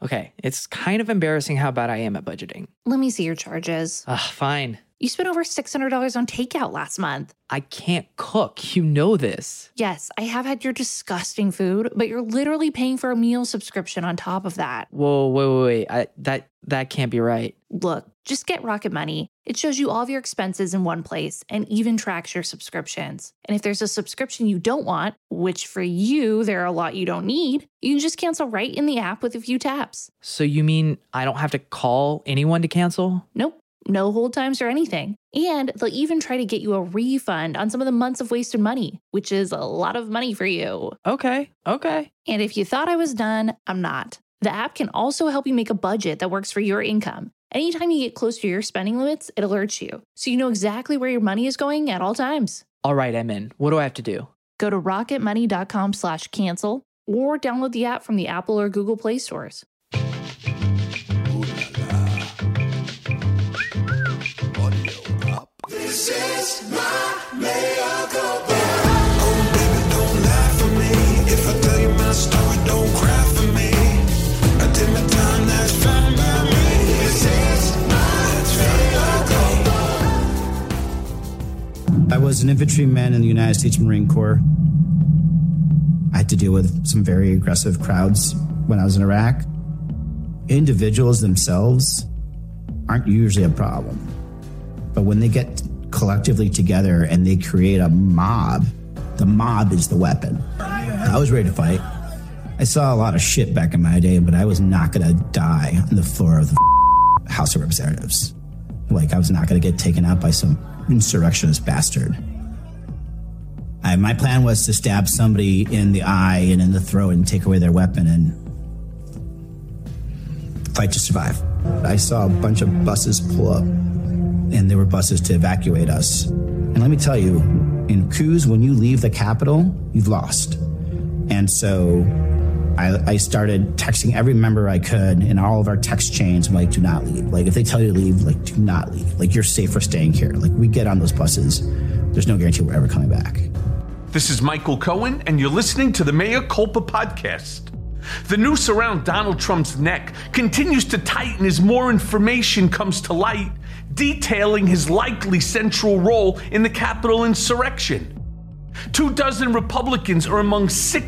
Okay, it's kind of embarrassing how bad I am at budgeting. Let me see your charges. Fine. You spent over $600 on takeout last month. I can't cook. You know this. Yes, I have had your disgusting food, but you're literally paying for a meal subscription on top of that. Whoa, wait. That can't be right. Look, just get Rocket Money. It shows you all of your expenses in one place and even tracks your subscriptions. And if there's a subscription you don't want, which for you, there are a lot you don't need, you can just cancel right in the app with a few taps. So you mean I don't have to call anyone to cancel? Nope. No hold times or anything. And they'll even try to get you a refund on some of the months of wasted money, which is a lot of money for you. Okay. And if you thought I was done, I'm not. The app can also help you make a budget that works for your income. Anytime you get close to your spending limits, it alerts you, so you know exactly where your money is going at all times. All right, I'm in. What do I have to do? Go to rocketmoney.com/cancel or download the app from the Apple or Google Play stores. This is my miracle. Oh, baby, don't lie for me. If I tell you my story, don't cry for me. I did my time, that's fine by me. This is my miracle. I was an infantryman in the United States Marine Corps. I had to deal with some very aggressive crowds when I was in Iraq. Individuals themselves aren't usually a problem. But when they get collectively together and they create a mob, the mob is the weapon. I was ready to fight. I saw a lot of shit back in my day, but I was not going to die on the floor of the House of Representatives. Like, I was not going to get taken out by some insurrectionist bastard. My plan was to stab somebody in the eye and in the throat and take away their weapon and fight to survive. I saw a bunch of buses pull up, and there were buses to evacuate us. And let me tell you, in coups, when you leave the Capitol, you've lost. And so I started texting every member I could in all of our text chains. I'm like, do not leave. Like, if they tell you to leave, like, do not leave. Like, you're safe for staying here. Like, we get on those buses, there's no guarantee we're ever coming back. This is Michael Cohen, and you're listening to the Mea Culpa podcast. The noose around Donald Trump's neck continues to tighten as more information comes to light, detailing his likely central role in the Capitol insurrection. 24 Republicans are among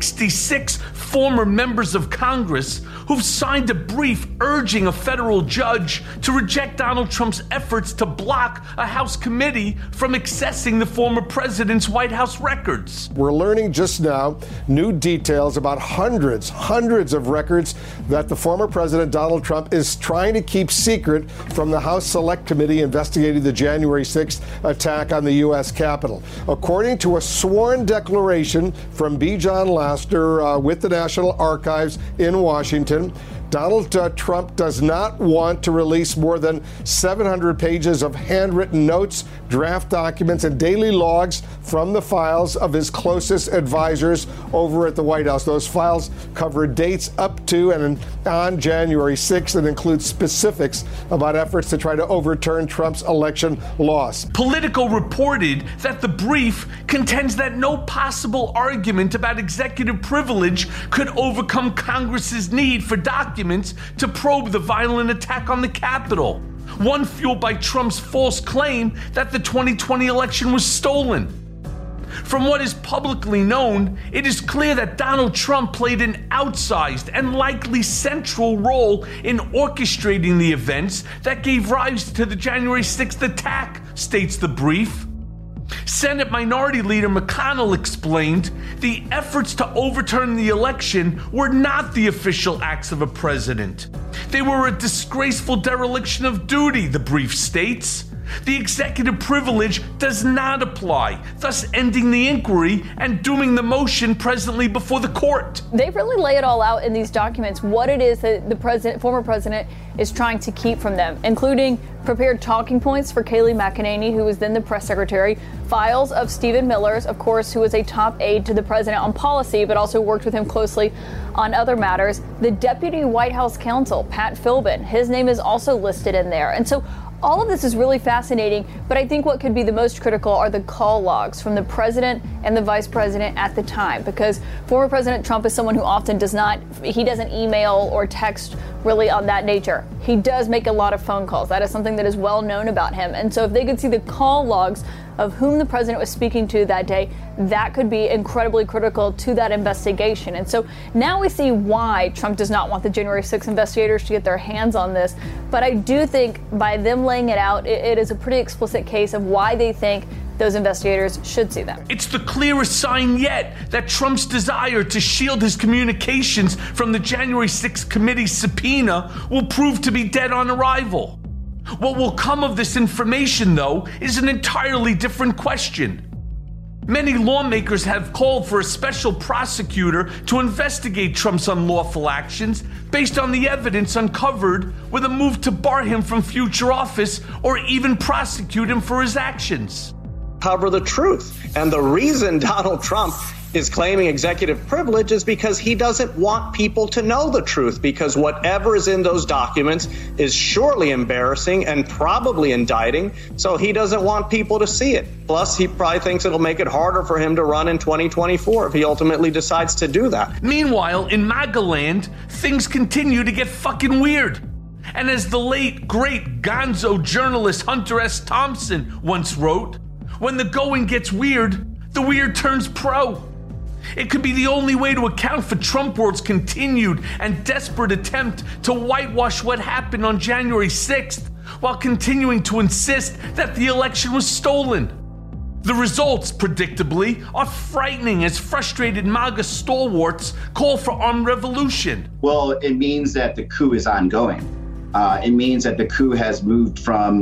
66 former members of Congress who've signed a brief urging a federal judge to reject Donald Trump's efforts to block a House committee from accessing the former president's White House records. We're learning just now new details about hundreds of records that the former president Donald Trump is trying to keep secret from the House Select Committee investigating the January 6th attack on the U.S. Capitol. According to a sworn declaration from B. John Laster with the National Archives in Washington, Donald Trump does not want to release more than 700 pages of handwritten notes, draft documents, and daily logs from the files of his closest advisors over at the White House. Those files cover dates up to and on January 6th and include specifics about efforts to try to overturn Trump's election loss. Politico reported that the brief contends that no possible argument about executive privilege could overcome Congress's need for documents to probe the violent attack on the Capitol, one fueled by Trump's false claim that the 2020 election was stolen. From what is publicly known, it is clear that Donald Trump played an outsized and likely central role in orchestrating the events that gave rise to the January 6th attack, states the brief. Senate Minority Leader McConnell explained the efforts to overturn the election were not the official acts of a president. They were a disgraceful dereliction of duty, the brief states. The executive privilege does not apply, thus ending the inquiry and dooming the motion presently before the court. They really lay it all out in these documents, what it is that the former president is trying to keep from them, including prepared talking points for Kayleigh McEnany, who was then the press secretary, files of Stephen Miller's, of course, who was a top aide to the president on policy, but also worked with him closely on other matters. The deputy White House counsel, Pat Philbin, his name is also listed in there. And so all of this is really fascinating, but I think what could be the most critical are the call logs from the president and the vice president at the time, because former President Trump is someone who often doesn't email or text really on that nature. He does make a lot of phone calls. That is something that is well known about him. And so if they could see the call logs of whom the president was speaking to that day, that could be incredibly critical to that investigation. And so now we see why Trump does not want the January 6th investigators to get their hands on this. But I do think by them laying it out, it is a pretty explicit case of why they think those investigators should see them. It's the clearest sign yet that Trump's desire to shield his communications from the January 6th committee subpoena will prove to be dead on arrival. What will come of this information, though, is an entirely different question. Many lawmakers have called for a special prosecutor to investigate Trump's unlawful actions based on the evidence uncovered, with a move to bar him from future office or even prosecute him for his actions. Cover the truth. And the reason Donald Trump is claiming executive privilege is because he doesn't want people to know the truth, because whatever is in those documents is surely embarrassing and probably indicting. So he doesn't want people to see it. Plus, he probably thinks it'll make it harder for him to run in 2024 if he ultimately decides to do that. Meanwhile, in MAGA land, things continue to get fucking weird. And as the late, great gonzo journalist Hunter S. Thompson once wrote, when the going gets weird, the weird turns pro. It could be the only way to account for Trump World's continued and desperate attempt to whitewash what happened on January 6th, while continuing to insist that the election was stolen. The results, predictably, are frightening as frustrated MAGA stalwarts call for armed revolution. Well, it means that the coup is ongoing. It means that the coup has moved from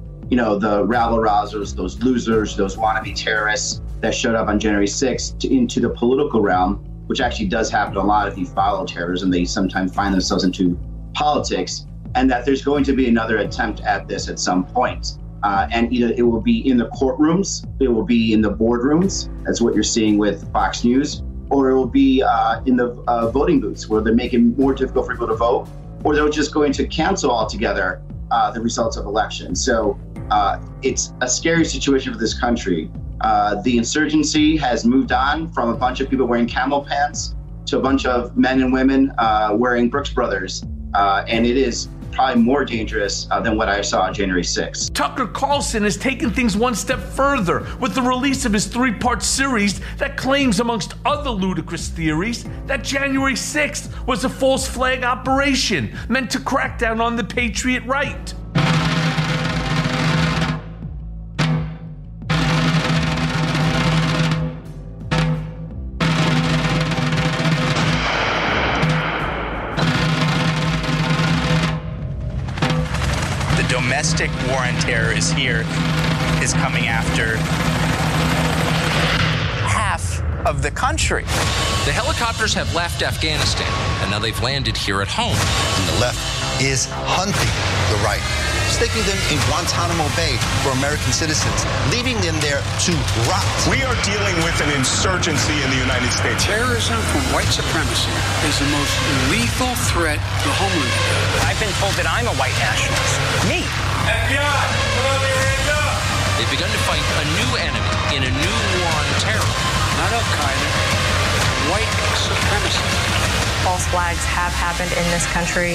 the rabble-rousers, those losers, those wannabe terrorists that showed up on January 6th into the political realm, which actually does happen a lot if you follow terrorism. They sometimes find themselves into politics, and that there's going to be another attempt at this at some point. And either it will be in the courtrooms, it will be in the boardrooms, that's what you're seeing with Fox News, or it will be in the voting booths where they're making it more difficult for people to vote, or they're just going to cancel altogether the results of elections. So it's a scary situation for this country. The insurgency has moved on from a bunch of people wearing camel pants to a bunch of men and women wearing Brooks Brothers. And it is probably more dangerous than what I saw on January 6th. Tucker Carlson has taken things one step further with the release of his 3-part series that claims, amongst other ludicrous theories, that January 6th was a false flag operation meant to crack down on the Patriot right. Domestic war on terror is coming after half of the country. The helicopters have left Afghanistan, and now they've landed here at home. And the left is hunting the right, sticking them in Guantanamo Bay for American citizens, leaving them there to rot. We are dealing with an insurgency in the United States. Terrorism from white supremacy is the most lethal threat to homeland. I've been told that I'm a white nationalist. Me. FBI, put on your hands up. They've begun to fight a new enemy in a new war on terror. Not Al-Qaeda, white supremacy. False flags have happened in this country.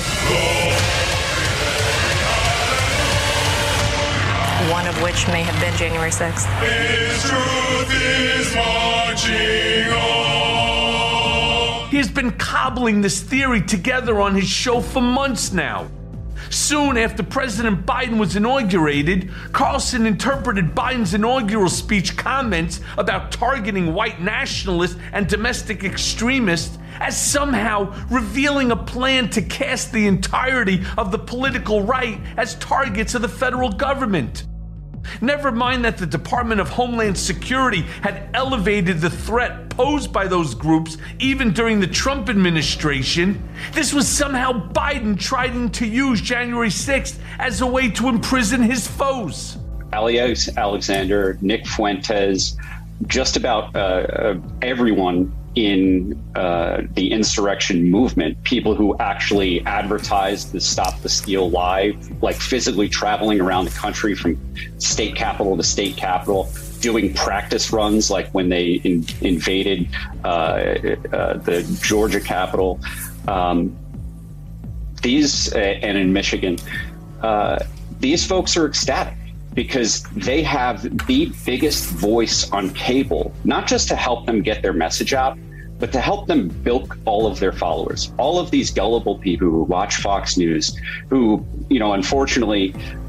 One of which may have been January 6th. His truth is marching on. He has been cobbling this theory together on his show for months now. Soon after President Biden was inaugurated, Carlson interpreted Biden's inaugural speech comments about targeting white nationalists and domestic extremists as somehow revealing a plan to cast the entirety of the political right as targets of the federal government. Never mind that the Department of Homeland Security had elevated the threat posed by those groups even during the Trump administration. This was somehow Biden trying to use January 6th as a way to imprison his foes. Ali Alexander, Nick Fuentes, just about everyone in the insurrection movement, people who actually advertised the Stop the Steal live, like physically traveling around the country from state capital to state capital, doing practice runs like when they invaded the Georgia Capitol. and in Michigan, these folks are ecstatic because they have the biggest voice on cable, not just to help them get their message out, but to help them bilk all of their followers. All of these gullible people who watch Fox News, who, unfortunately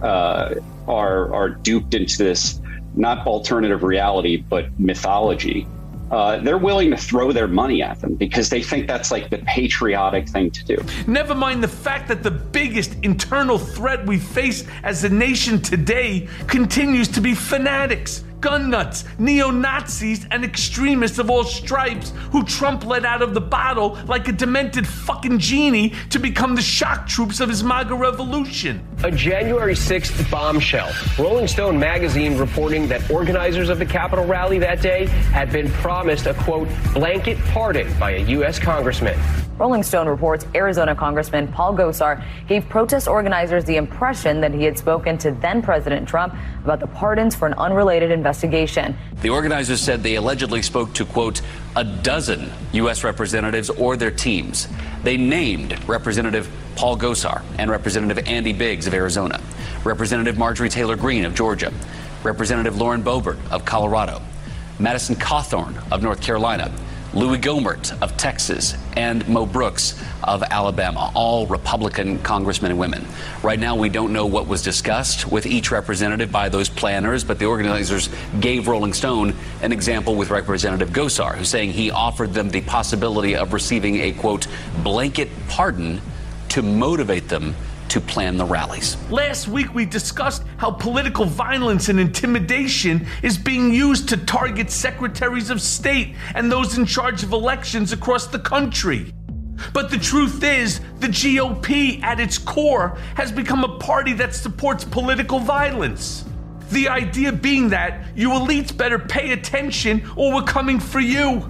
are duped into this, not alternative reality, but mythology. They're willing to throw their money at them because they think that's like the patriotic thing to do. Never mind the fact that the biggest internal threat we face as a nation today continues to be fanatics, gun nuts, neo-Nazis, and extremists of all stripes who Trump let out of the bottle like a demented fucking genie to become the shock troops of his MAGA revolution. A January 6th bombshell. Rolling Stone magazine reporting that organizers of the Capitol rally that day had been promised a, quote, blanket pardon by a U.S. congressman. Rolling Stone reports Arizona Congressman Paul Gosar gave protest organizers the impression that he had spoken to then-President Trump about the pardons for an unrelated investigation. The organizers said they allegedly spoke to, quote, a dozen U.S. representatives or their teams. They named Representative Paul Gosar and Representative Andy Biggs of Arizona, Representative Marjorie Taylor Greene of Georgia, Representative Lauren Boebert of Colorado, Madison Cawthorn of North Carolina, Louis Gohmert of Texas, and Mo Brooks of Alabama, all Republican congressmen and women. Right now, we don't know what was discussed with each representative by those planners, but the organizers gave Rolling Stone an example with Representative Gosar, who's saying he offered them the possibility of receiving a, quote, blanket pardon to motivate them to plan the rallies. Last week, we discussed how political violence and intimidation is being used to target secretaries of state and those in charge of elections across the country. But the truth is, the GOP at its core has become a party that supports political violence. The idea being that you elites better pay attention or we're coming for you.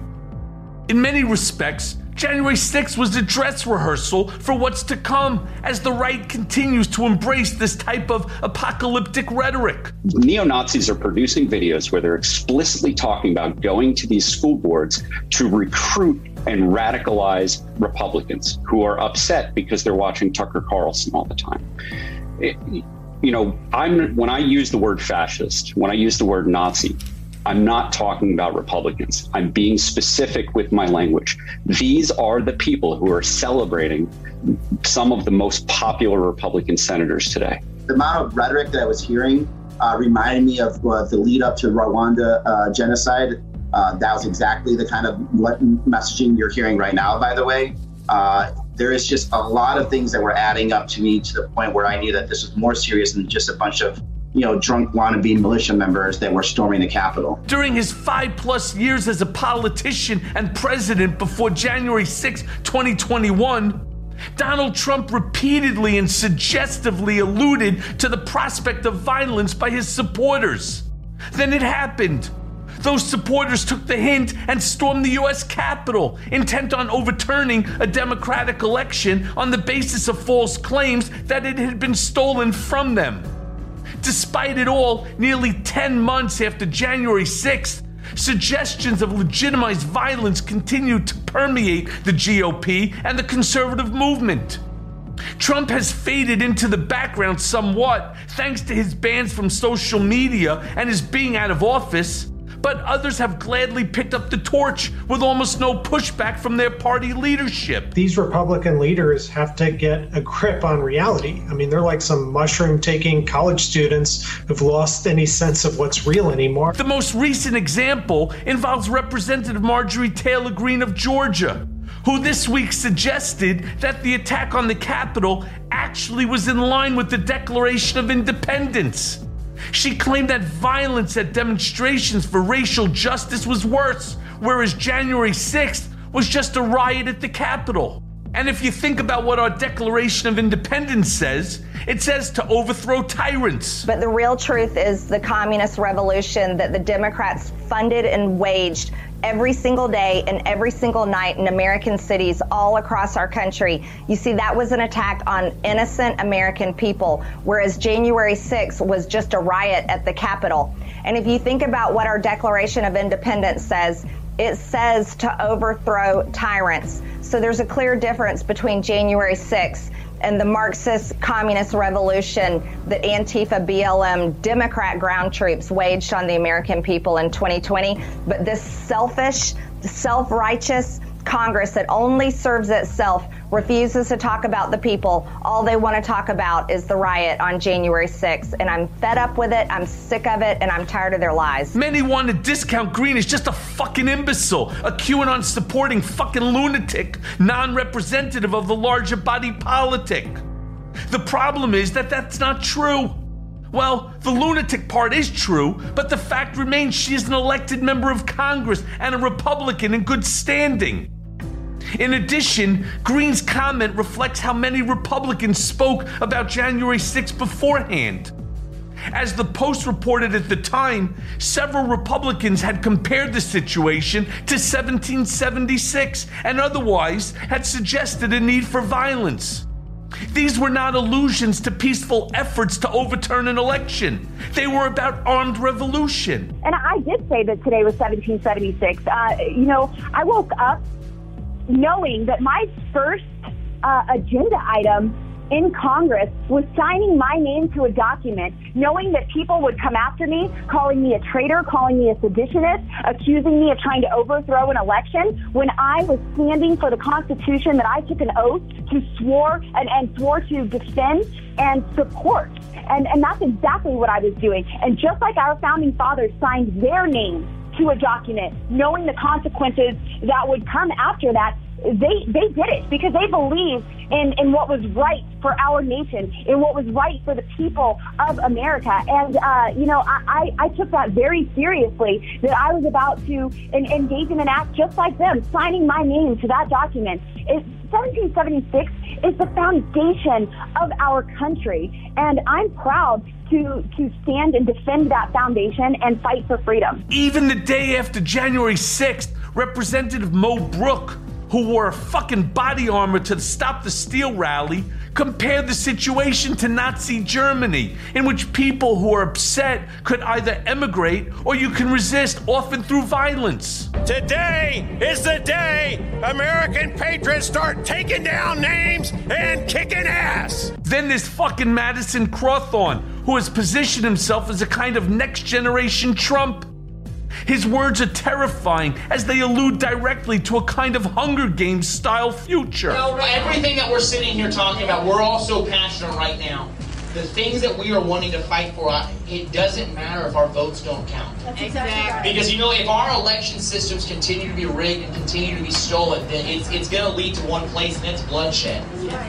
In many respects, January 6th was a dress rehearsal for what's to come as the right continues to embrace this type of apocalyptic rhetoric. Neo-Nazis are producing videos where they're explicitly talking about going to these school boards to recruit and radicalize Republicans who are upset because they're watching Tucker Carlson all the time. When I use the word fascist, when I use the word Nazi, I'm not talking about Republicans. I'm being specific with my language. These are the people who are celebrating some of the most popular Republican senators today. The amount of rhetoric that I was hearing reminded me of the lead up to Rwanda genocide. That was exactly the kind of messaging you're hearing right now, by the way. There is just a lot of things that were adding up to me to the point where I knew that this was more serious than just a bunch of drunk wannabe militia members that were storming the Capitol. During his 5+ years as a politician and president before January 6, 2021, Donald Trump repeatedly and suggestively alluded to the prospect of violence by his supporters. Then it happened. Those supporters took the hint and stormed the U.S. Capitol, intent on overturning a Democratic election on the basis of false claims that it had been stolen from them. Despite it all, nearly 10 months after January 6th, suggestions of legitimized violence continued to permeate the GOP and the conservative movement. Trump has faded into the background somewhat thanks to his bans from social media and his being out of office, but others have gladly picked up the torch with almost no pushback from their party leadership. These Republican leaders have to get a grip on reality. I mean, they're like some mushroom-taking college students who've lost any sense of what's real anymore. The most recent example involves Representative Marjorie Taylor Greene of Georgia, who this week suggested that the attack on the Capitol actually was in line with the Declaration of Independence. She claimed that violence at demonstrations for racial justice was worse, whereas January 6th was just a riot at the Capitol. And if you think about what our Declaration of Independence says, it says to overthrow tyrants. But the real truth is the communist revolution that the Democrats funded and waged every single day and every single night in American cities all across our country. You see, that was an attack on innocent American people, whereas January 6th was just a riot at the Capitol. And if you think about what our Declaration of Independence says, it says to overthrow tyrants. So there's a clear difference between January 6th and the Marxist communist revolution that Antifa, BLM, Democrat ground troops waged on the American people in 2020. But this selfish, self-righteous Congress that only serves itself refuses to talk about the people. All they want to talk about is the riot on January 6th. And I'm fed up with it. I'm sick of it. And I'm tired of their lies. Many want to discount Green as just a fucking imbecile, a QAnon supporting fucking lunatic, non-representative of the larger body politic. The problem is that that's not true. Well, the lunatic part is true, but the fact remains she is an elected member of Congress and a Republican in good standing. In addition, Green's comment reflects how many Republicans spoke about January 6th beforehand. As the Post reported at the time, several Republicans had compared the situation to 1776 and otherwise had suggested a need for violence. These were not allusions to peaceful efforts to overturn an election. They were about armed revolution. And I did say that today was 1776. I woke up knowing that my first agenda item in Congress was signing my name to a document, knowing that people would come after me, calling me a traitor, calling me a seditionist, accusing me of trying to overthrow an election, when I was standing for the Constitution that I took an oath to swore to defend and support. And that's exactly what I was doing. And just like our founding fathers signed their names to a document, knowing the consequences that would come after that, they did it because they believed in what was right for our nation, in what was right for the people of America. And, I took that very seriously, that I was about to engage in an act just like them, signing my name to that document. 1776 is the foundation of our country, and I'm proud to stand and defend that foundation and fight for freedom. Even the day after January 6th, Representative Mo Brooke, who wore a fucking body armor to Stop the Steal rally, compared the situation to Nazi Germany, in which people who are upset could either emigrate or you can resist, often through violence. Today is the day American patriots start taking down names and kicking ass. Then there's fucking Madison Cawthorn, who has positioned himself as a kind of next generation Trump. His words are terrifying as they allude directly to a kind of Hunger Games style future. Everything that we're sitting here talking about, we're all so passionate right now. The things that we are wanting to fight for, it doesn't matter if our votes don't count. Exactly. Because, if our election systems continue to be rigged and continue to be stolen, then it's going to lead to one place, and it's bloodshed.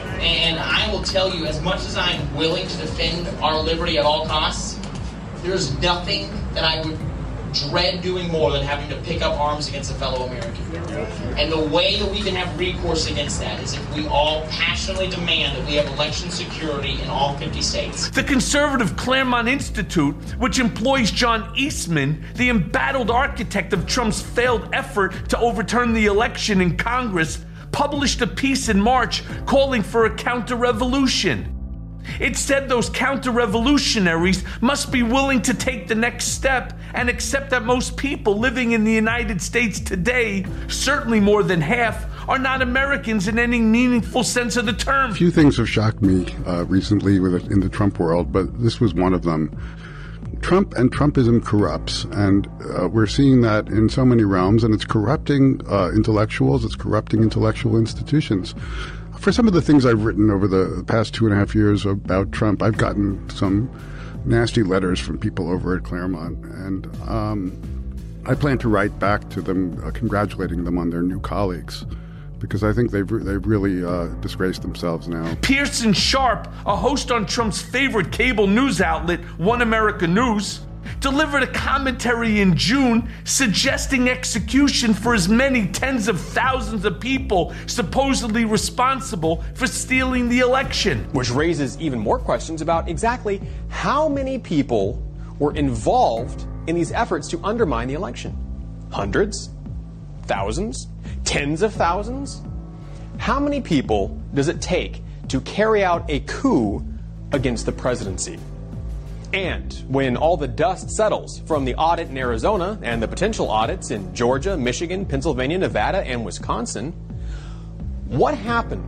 And I will tell you, as much as I'm willing to defend our liberty at all costs, there's nothing that I would dread doing more than having to pick up arms against a fellow American. And the way that we can have recourse against that is if we all passionately demand that we have election security in all 50 states. The conservative Claremont Institute, which employs John Eastman, the embattled architect of Trump's failed effort to overturn the election in Congress, published a piece in March calling for a counter-revolution. It said those counter-revolutionaries must be willing to take the next step and accept that most people living in the United States today, certainly more than half, are not Americans in any meaningful sense of the term. A few things have shocked me recently in the Trump world, but this was one of them. Trump and Trumpism corrupts, and we're seeing that in so many realms, and it's corrupting intellectuals, it's corrupting intellectual institutions. For some of the things I've written over the past 2.5 years about Trump, I've gotten some nasty letters from people over at Claremont, and I plan to write back to them congratulating them on their new colleagues, because I think they've really disgraced themselves now. Pearson Sharp, a host on Trump's favorite cable news outlet, One America News, delivered a commentary in June suggesting execution for as many tens of thousands of people supposedly responsible for stealing the election. Which raises even more questions about exactly how many people were involved in these efforts to undermine the election. Hundreds? Thousands? Tens of thousands? How many people does it take to carry out a coup against the presidency? And when all the dust settles from the audit in Arizona and the potential audits in Georgia, Michigan, Pennsylvania, Nevada, and Wisconsin, what happens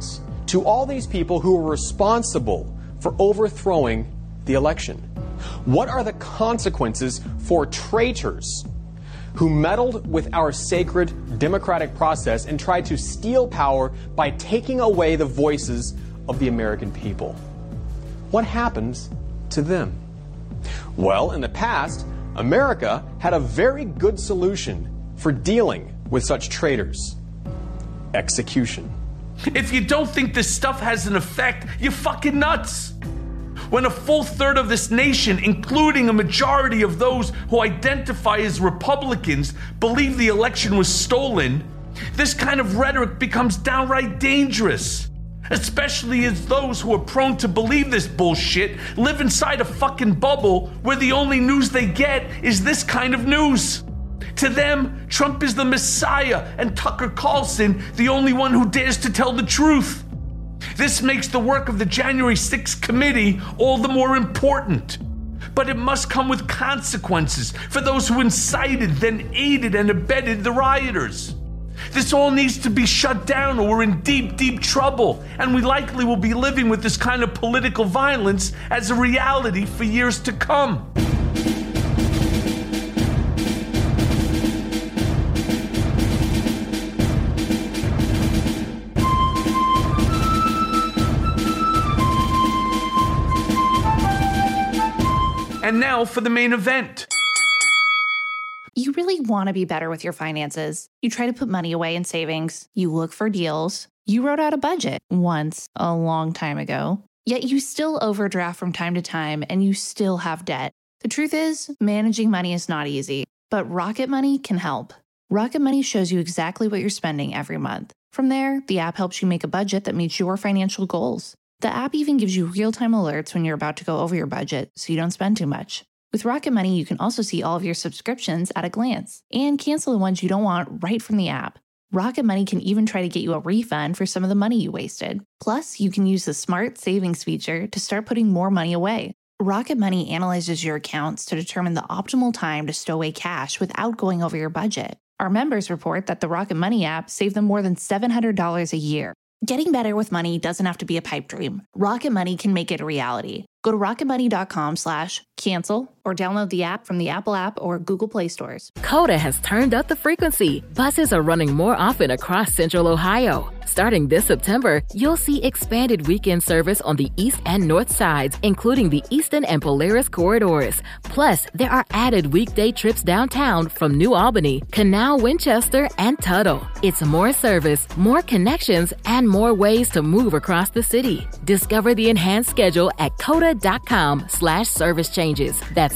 to all these people who were responsible for overthrowing the election? What are the consequences for traitors who meddled with our sacred democratic process and tried to steal power by taking away the voices of the American people? What happens to them? Well, in the past, America had a very good solution for dealing with such traitors: execution. If you don't think this stuff has an effect, you're fucking nuts. When a full third of this nation, including a majority of those who identify as Republicans, believe the election was stolen, this kind of rhetoric becomes downright dangerous. Especially as those who are prone to believe this bullshit live inside a fucking bubble where the only news they get is this kind of news. To them, Trump is the Messiah and Tucker Carlson the only one who dares to tell the truth. This makes the work of the January 6th committee all the more important. But it must come with consequences for those who incited, then aided and abetted the rioters. This all needs to be shut down or we're in deep, deep trouble, and we likely will be living with this kind of political violence as a reality for years to come. And now for the main event. You really want to be better with your finances. You try to put money away in savings. You look for deals. You wrote out a budget once, a long time ago. Yet you still overdraft from time to time and you still have debt. The truth is, managing money is not easy, but Rocket Money can help. Rocket Money shows you exactly what you're spending every month. From there, the app helps you make a budget that meets your financial goals. The app even gives you real-time alerts when you're about to go over your budget so you don't spend too much. With Rocket Money, you can also see all of your subscriptions at a glance and cancel the ones you don't want right from the app. Rocket Money can even try to get you a refund for some of the money you wasted. Plus, you can use the Smart Savings feature to start putting more money away. Rocket Money analyzes your accounts to determine the optimal time to stow away cash without going over your budget. Our members report that the Rocket Money app saved them more than $700 a year. Getting better with money doesn't have to be a pipe dream. Rocket Money can make it a reality. Go to rocketmoney.com/cancel or download the app from the Apple App or Google Play stores. Coda has turned up the frequency. Buses are running more often across Central Ohio. Starting this September, you'll see expanded weekend service on the east and north sides, including the Eastern and Polaris corridors. Plus, there are added weekday trips downtown from New Albany, Canal, Winchester, and Tuttle. It's more service, more connections, and more ways to move across the city. Discover the enhanced schedule at coda.com/service changes. That's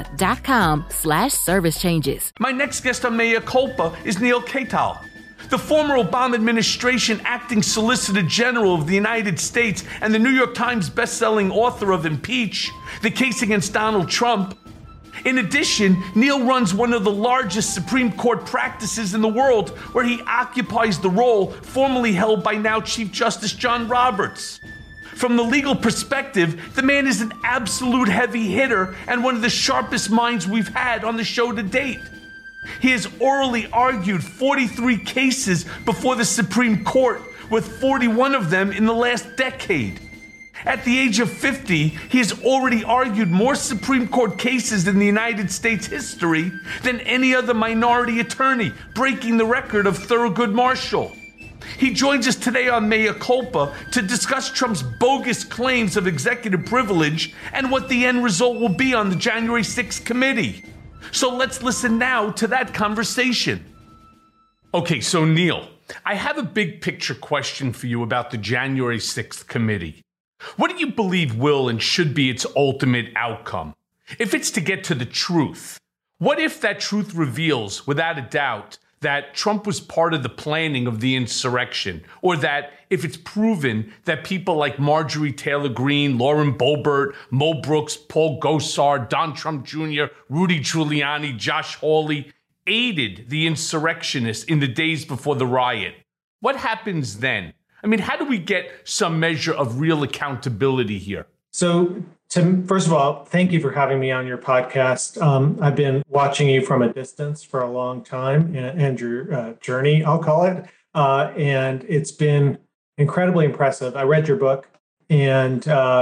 coda.com/service changes. My next guest on Mea Culpa is Neil Katyal, the former Obama administration acting Solicitor General of the United States and the New York Times bestselling author of Impeach, the case against Donald Trump. In addition, Neil runs one of the largest Supreme Court practices in the world, where he occupies the role formerly held by now Chief Justice John Roberts. From the legal perspective, the man is an absolute heavy hitter and one of the sharpest minds we've had on the show to date. He has orally argued 43 cases before the Supreme Court, with 41 of them in the last decade. At the age of 50, he has already argued more Supreme Court cases in the United States history than any other minority attorney, breaking the record of Thurgood Marshall. He joins us today on Mea Culpa to discuss Trump's bogus claims of executive privilege and what the end result will be on the January 6th committee. So let's listen now to that conversation. Okay, so Neil, I have a big picture question for you about the January 6th committee. What do you believe will and should be its ultimate outcome? If it's to get to the truth, what if that truth reveals, without a doubt, that Trump was part of the planning of the insurrection, or that if it's proven that people like Marjorie Taylor Greene, Lauren Boebert, Mo Brooks, Paul Gosar, Don Trump Jr., Rudy Giuliani, Josh Hawley aided the insurrectionists in the days before the riot, what happens then? I mean, how do we get some measure of real accountability here? So, Tim, first of all, thank you for having me on your podcast. I've been watching you from a distance for a long time and your journey, I'll call it. And it's been incredibly impressive. I read your book, and,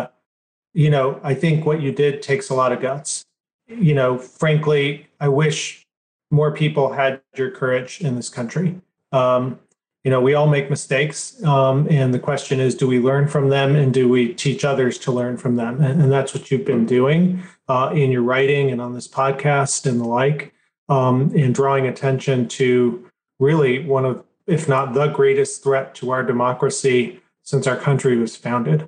I think what you did takes a lot of guts. Frankly, I wish more people had your courage in this country. We all make mistakes. And the question is, do we learn from them, and do we teach others to learn from them? And that's what you've been doing in your writing and on this podcast and the like, and drawing attention to really one of, if not the greatest threat to our democracy since our country was founded.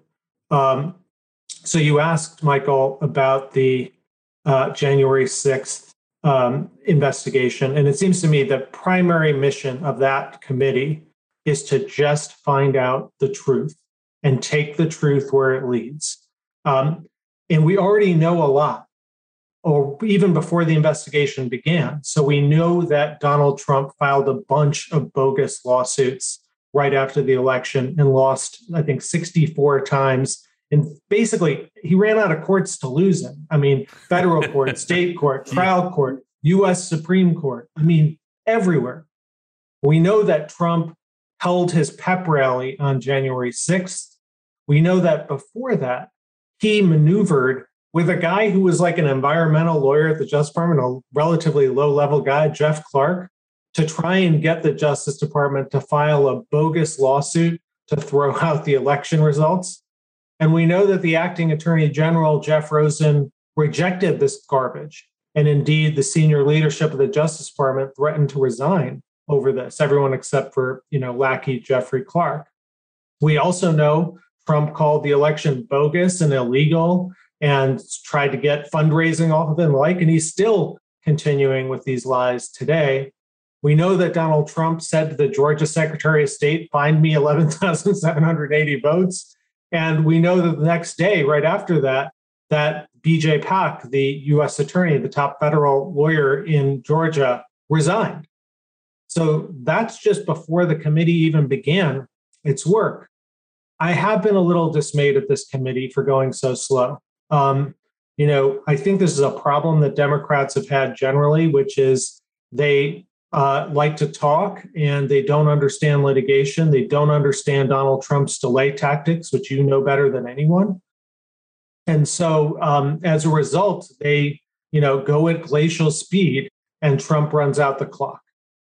So you asked, Michael, about the January 6th investigation. And it seems to me the primary mission of that committee is to just find out the truth and take the truth where it leads. And we already know a lot, or even before the investigation began. So we know that Donald Trump filed a bunch of bogus lawsuits right after the election and lost, I think, 64 times. And basically, he ran out of courts to lose in. I mean, federal court, state court, trial court, U.S. Supreme Court. I mean, everywhere. We know that Trump held his pep rally on January 6th. We know that before that, he maneuvered with a guy who was like an environmental lawyer at the Justice Department, a relatively low-level guy, Jeff Clark, to try and get the Justice Department to file a bogus lawsuit to throw out the election results. And we know that the acting Attorney General, Jeff Rosen, rejected this garbage. And indeed, the senior leadership of the Justice Department threatened to resign over this, everyone except for, lackey Jeffrey Clark. We also know Trump called the election bogus and illegal and tried to get fundraising off of it and the like, and he's still continuing with these lies today. We know that Donald Trump said to the Georgia Secretary of State, find me 11,780 votes. And we know that the next day, right after that, that BJ Pak, the U.S. attorney, the top federal lawyer in Georgia, resigned. So that's just before the committee even began its work. I have been a little dismayed at this committee for going so slow. I think this is a problem that Democrats have had generally, which is they like to talk and they don't understand litigation. They don't understand Donald Trump's delay tactics, which you know better than anyone. And so as a result, they, go at glacial speed and Trump runs out the clock.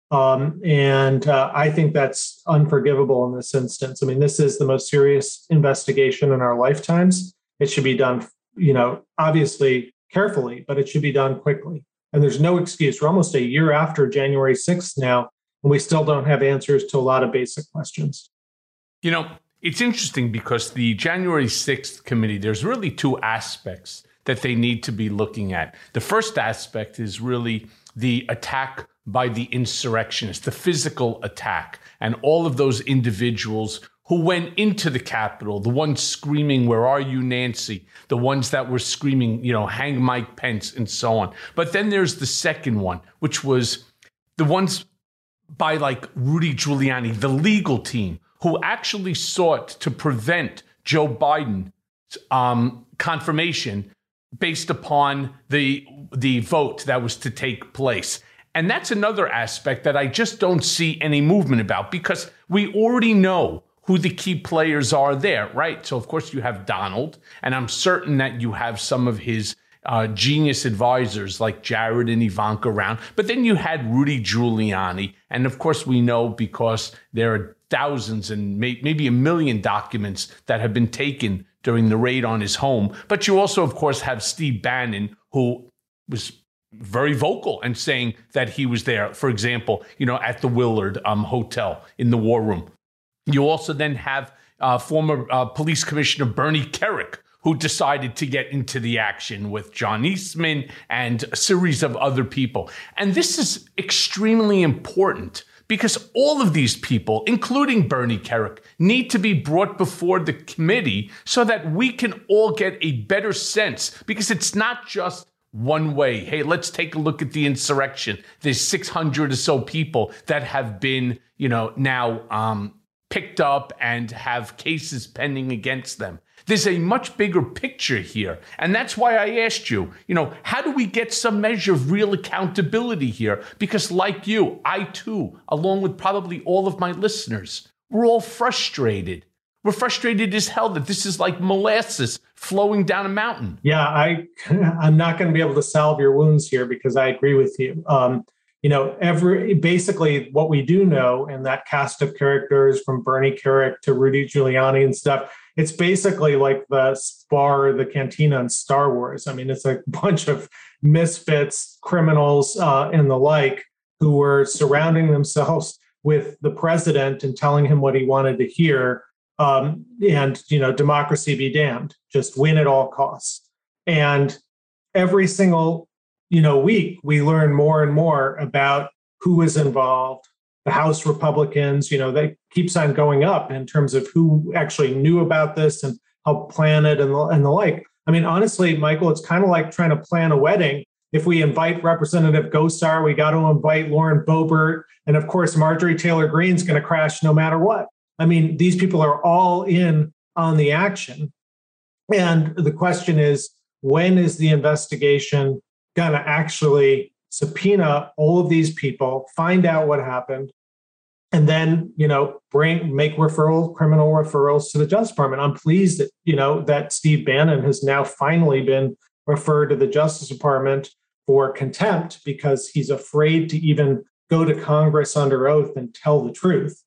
I think that's unforgivable in this instance. I mean, this is the most serious investigation in our lifetimes. It should be done, obviously carefully, but it should be done quickly. And there's no excuse. We're almost a year after January 6th now, and we still don't have answers to a lot of basic questions. It's interesting because the January 6th committee, there's really two aspects that they need to be looking at. The first aspect is really the attack by the insurrectionists, the physical attack, and all of those individuals who went into the Capitol, the ones screaming, "Where are you, Nancy?" The ones that were screaming, "Hang Mike Pence," and so on. But then there's the second one, which was the ones by like Rudy Giuliani, the legal team, who actually sought to prevent Joe Biden's confirmation based upon the vote that was to take place. And that's another aspect that I just don't see any movement about, because we already know who the key players are there, right? So, of course, you have Donald, and I'm certain that you have some of his genius advisors like Jared and Ivanka around. But then you had Rudy Giuliani. And, of course, we know because there are thousands and maybe 1 million documents that have been taken during the raid on his home. But you also, of course, have Steve Bannon, who was very vocal and saying that he was there, for example, at the Willard Hotel in the War Room. You also then have former police commissioner Bernie Kerik, who decided to get into the action with John Eastman and a series of other people. And this is extremely important because all of these people, including Bernie Kerik, need to be brought before the committee so that we can all get a better sense, because it's not just one way. Hey, let's take a look at the insurrection. There's 600 or so people that have been, now picked up and have cases pending against them. There's a much bigger picture here. And that's why I asked you, how do we get some measure of real accountability here? Because like you, I too, along with probably all of my listeners, we're all frustrated We're frustrated as hell that this is like molasses flowing down a mountain. Yeah, I'm not going to be able to salve your wounds here because I agree with you. Basically what we do know in that cast of characters from Bernie Kerik to Rudy Giuliani and stuff, it's basically like the bar, the cantina in Star Wars. I mean, it's a bunch of misfits, criminals, and the like who were surrounding themselves with the president and telling him what he wanted to hear. Democracy be damned, just win at all costs. And every single, week, we learn more and more about who is involved. The House Republicans, that keeps on going up in terms of who actually knew about this and helped plan it and the like. I mean, honestly, Michael, it's kind of like trying to plan a wedding. If we invite Representative Gosar, we got to invite Lauren Boebert. And of course, Marjorie Taylor Greene's going to crash no matter what. I mean, these people are all in on the action. And the question is, when is the investigation going to actually subpoena all of these people, find out what happened, and then, make criminal referrals to the Justice Department? I'm pleased that, that Steve Bannon has now finally been referred to the Justice Department for contempt because he's afraid to even go to Congress under oath and tell the truth.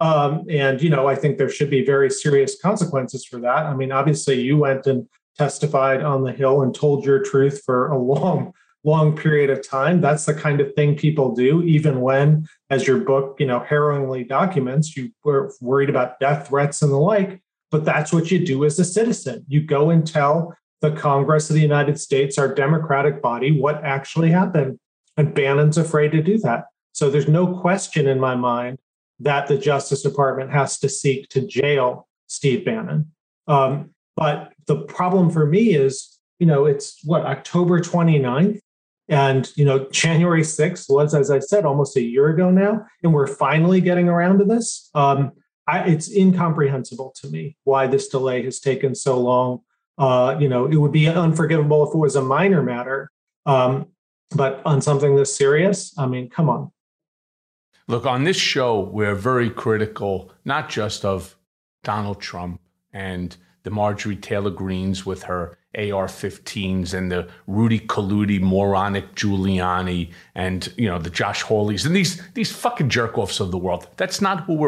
I think there should be very serious consequences for that. I mean, obviously, you went and testified on the Hill and told your truth for a long period of time. That's the kind of thing people do, even when, as your book, harrowingly documents, you were worried about death threats and the like. But that's what you do as a citizen. You go and tell the Congress of the United States, our democratic body, what actually happened. And Bannon's afraid to do that. So there's no question in my mind that the Justice Department has to seek to jail Steve Bannon. But the problem for me is, it's October 29th? And, January 6th was, as I said, almost a year ago now, and we're finally getting around to this. It's incomprehensible to me why this delay has taken so long. It would be unforgivable if it was a minor matter, but on something this serious, I mean, come on. Look, on this show, we're very critical, not just of Donald Trump and the Marjorie Taylor Greenes with her AR-15s and the Rudy Colludi moronic Giuliani and, the Josh Hawleys and these fucking jerk-offs of the world. That's not who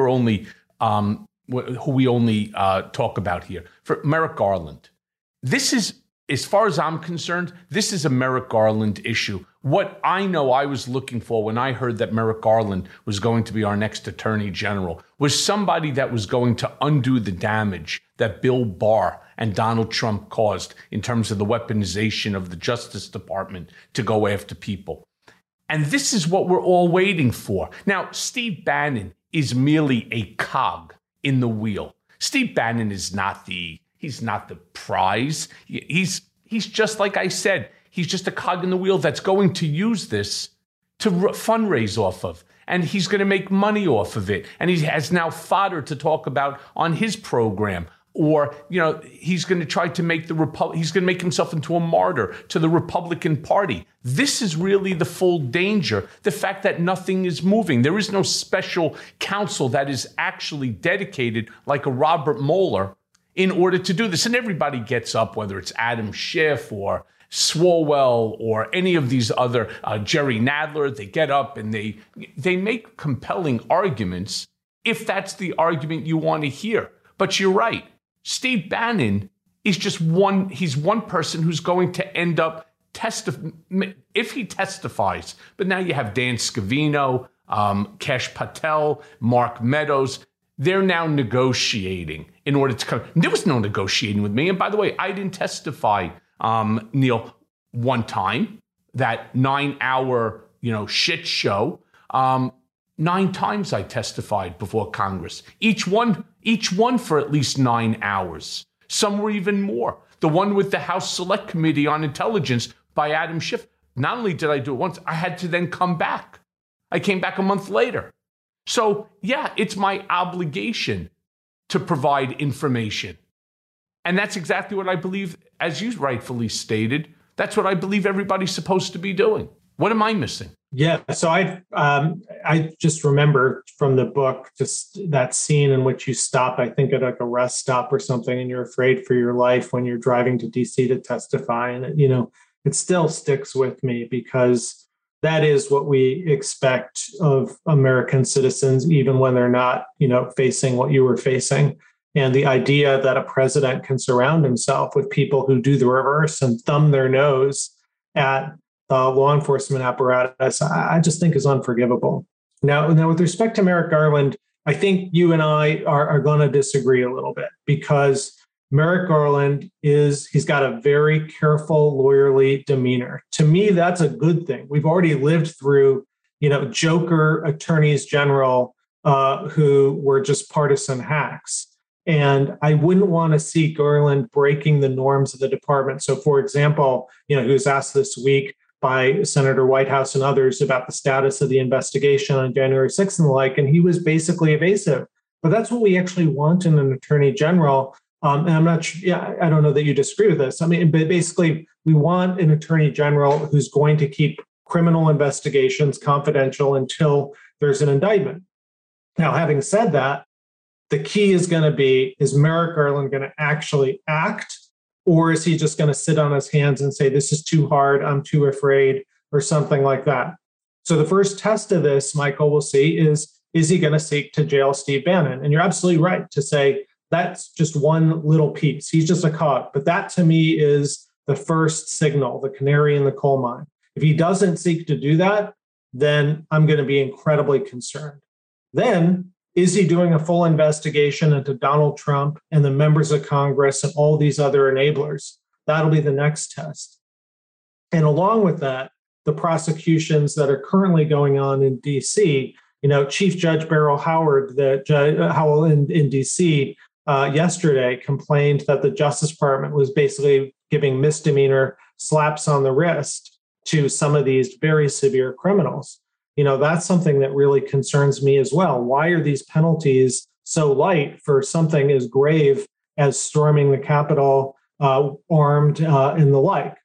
we only talk about here. For Merrick Garland, this is, as far as I'm concerned, this is a Merrick Garland issue. What I know I was looking for when I heard that Merrick Garland was going to be our next attorney general was somebody that was going to undo the damage that Bill Barr and Donald Trump caused in terms of the weaponization of the Justice Department to go after people. And this is what we're all waiting for. Now, Steve Bannon is merely a cog in the wheel. Steve Bannon is he's not the prize. He's just, like I said, he's just a cog in the wheel that's going to use this to fundraise off of. And he's going to make money off of it. And he has now fodder to talk about on his program. Or, he's going to try to make he's going to make himself into a martyr to the Republican Party. This is really the full danger. The fact that nothing is moving. There is no special counsel that is actually dedicated like a Robert Mueller in order to do this. And everybody gets up, whether it's Adam Schiff or Swalwell or any of these other, Jerry Nadler, they get up and they make compelling arguments if that's the argument you want to hear. But you're right. Steve Bannon is just he's one person who's going to end up if he testifies. But now you have Dan Scavino, Kesh Patel, Mark Meadows. They're now negotiating in order to come. There was no negotiating with me. And by the way, I didn't testify, Neil, one time, that 9-hour, shit show. 9 times I testified before Congress, each one for at least 9 hours. Some were even more. The one with the House Select Committee on Intelligence by Adam Schiff. Not only did I do it once, I had to then come back. I came back a month later. So yeah, it's my obligation to provide information. And that's exactly what I believe, as you rightfully stated, that's what I believe everybody's supposed to be doing. What am I missing? Yeah, so I just remember from the book just that scene in which you stop, I think at like a rest stop or something, and you're afraid for your life when you're driving to DC to testify, and it still sticks with me because that is what we expect of American citizens, even when they're not, facing what you were facing. And the idea that a president can surround himself with people who do the reverse and thumb their nose at the law enforcement apparatus, I just think is unforgivable. Now, with respect to Merrick Garland, I think you and I are going to disagree a little bit because Merrick Garland he's got a very careful, lawyerly demeanor. To me, that's a good thing. We've already lived through, joker attorneys general who were just partisan hacks. And I wouldn't want to see Garland breaking the norms of the department. So, for example, he was asked this week by Senator Whitehouse and others about the status of the investigation on January 6th and the like, and he was basically evasive. But that's what we actually want in an attorney general. And I'm not sure, I don't know that you disagree with this. I mean, but basically, we want an attorney general who's going to keep criminal investigations confidential until there's an indictment. Now, having said that, the key is going to be, is Merrick Garland going to actually act, or is he just going to sit on his hands and say, this is too hard, I'm too afraid, or something like that? So the first test of this, Michael, we'll see, is he going to seek to jail Steve Bannon? And you're absolutely right to say that's just one little piece. He's just a cog. But that, to me, is the first signal, the canary in the coal mine. If he doesn't seek to do that, then I'm going to be incredibly concerned. Then, is he doing a full investigation into Donald Trump and the members of Congress and all these other enablers? That'll be the next test. And along with that, the prosecutions that are currently going on in D.C., Chief Judge Beryl Howell in D.C. Yesterday complained that the Justice Department was basically giving misdemeanor slaps on the wrist to some of these very severe criminals. That's something that really concerns me as well. Why are these penalties so light for something as grave as storming the Capitol armed and the like?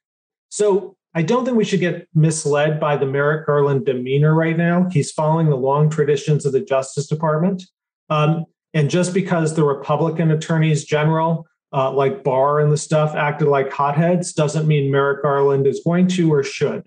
So I don't think we should get misled by the Merrick Garland demeanor right now. He's following the long traditions of the Justice Department. And just because the Republican attorneys general, like Barr and the stuff, acted like hotheads, doesn't mean Merrick Garland is going to or should.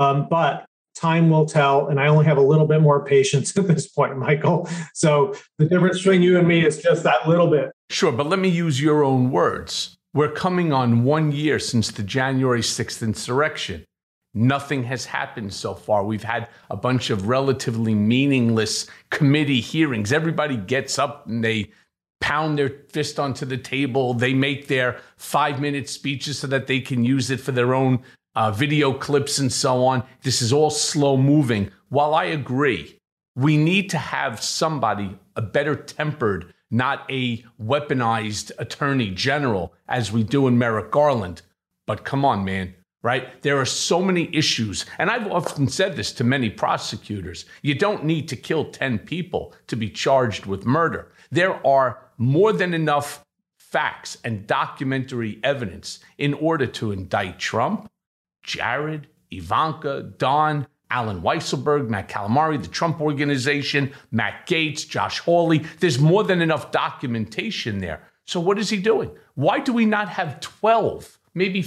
But time will tell, and I only have a little bit more patience at this point, Michael. So the difference between you and me is just that little bit. Sure, but let me use your own words. We're coming on 1 year since the January 6th insurrection. Nothing has happened so far. We've had a bunch of relatively meaningless committee hearings. Everybody gets up and they pound their fist onto the table. They make their 5-minute speeches so that they can use it for their own video clips and so on. This is all slow moving. While I agree, we need to have somebody, a better tempered, not a weaponized attorney general as we do in Merrick Garland. But come on, man, right? There are so many issues. And I've often said this to many prosecutors. You don't need to kill 10 people to be charged with murder. There are more than enough facts and documentary evidence in order to indict Trump, Jared, Ivanka, Don, Alan Weisselberg, Matt Calamari, the Trump Organization, Matt Gaetz, Josh Hawley. There's more than enough documentation there. So what is he doing? Why do we not have 12, maybe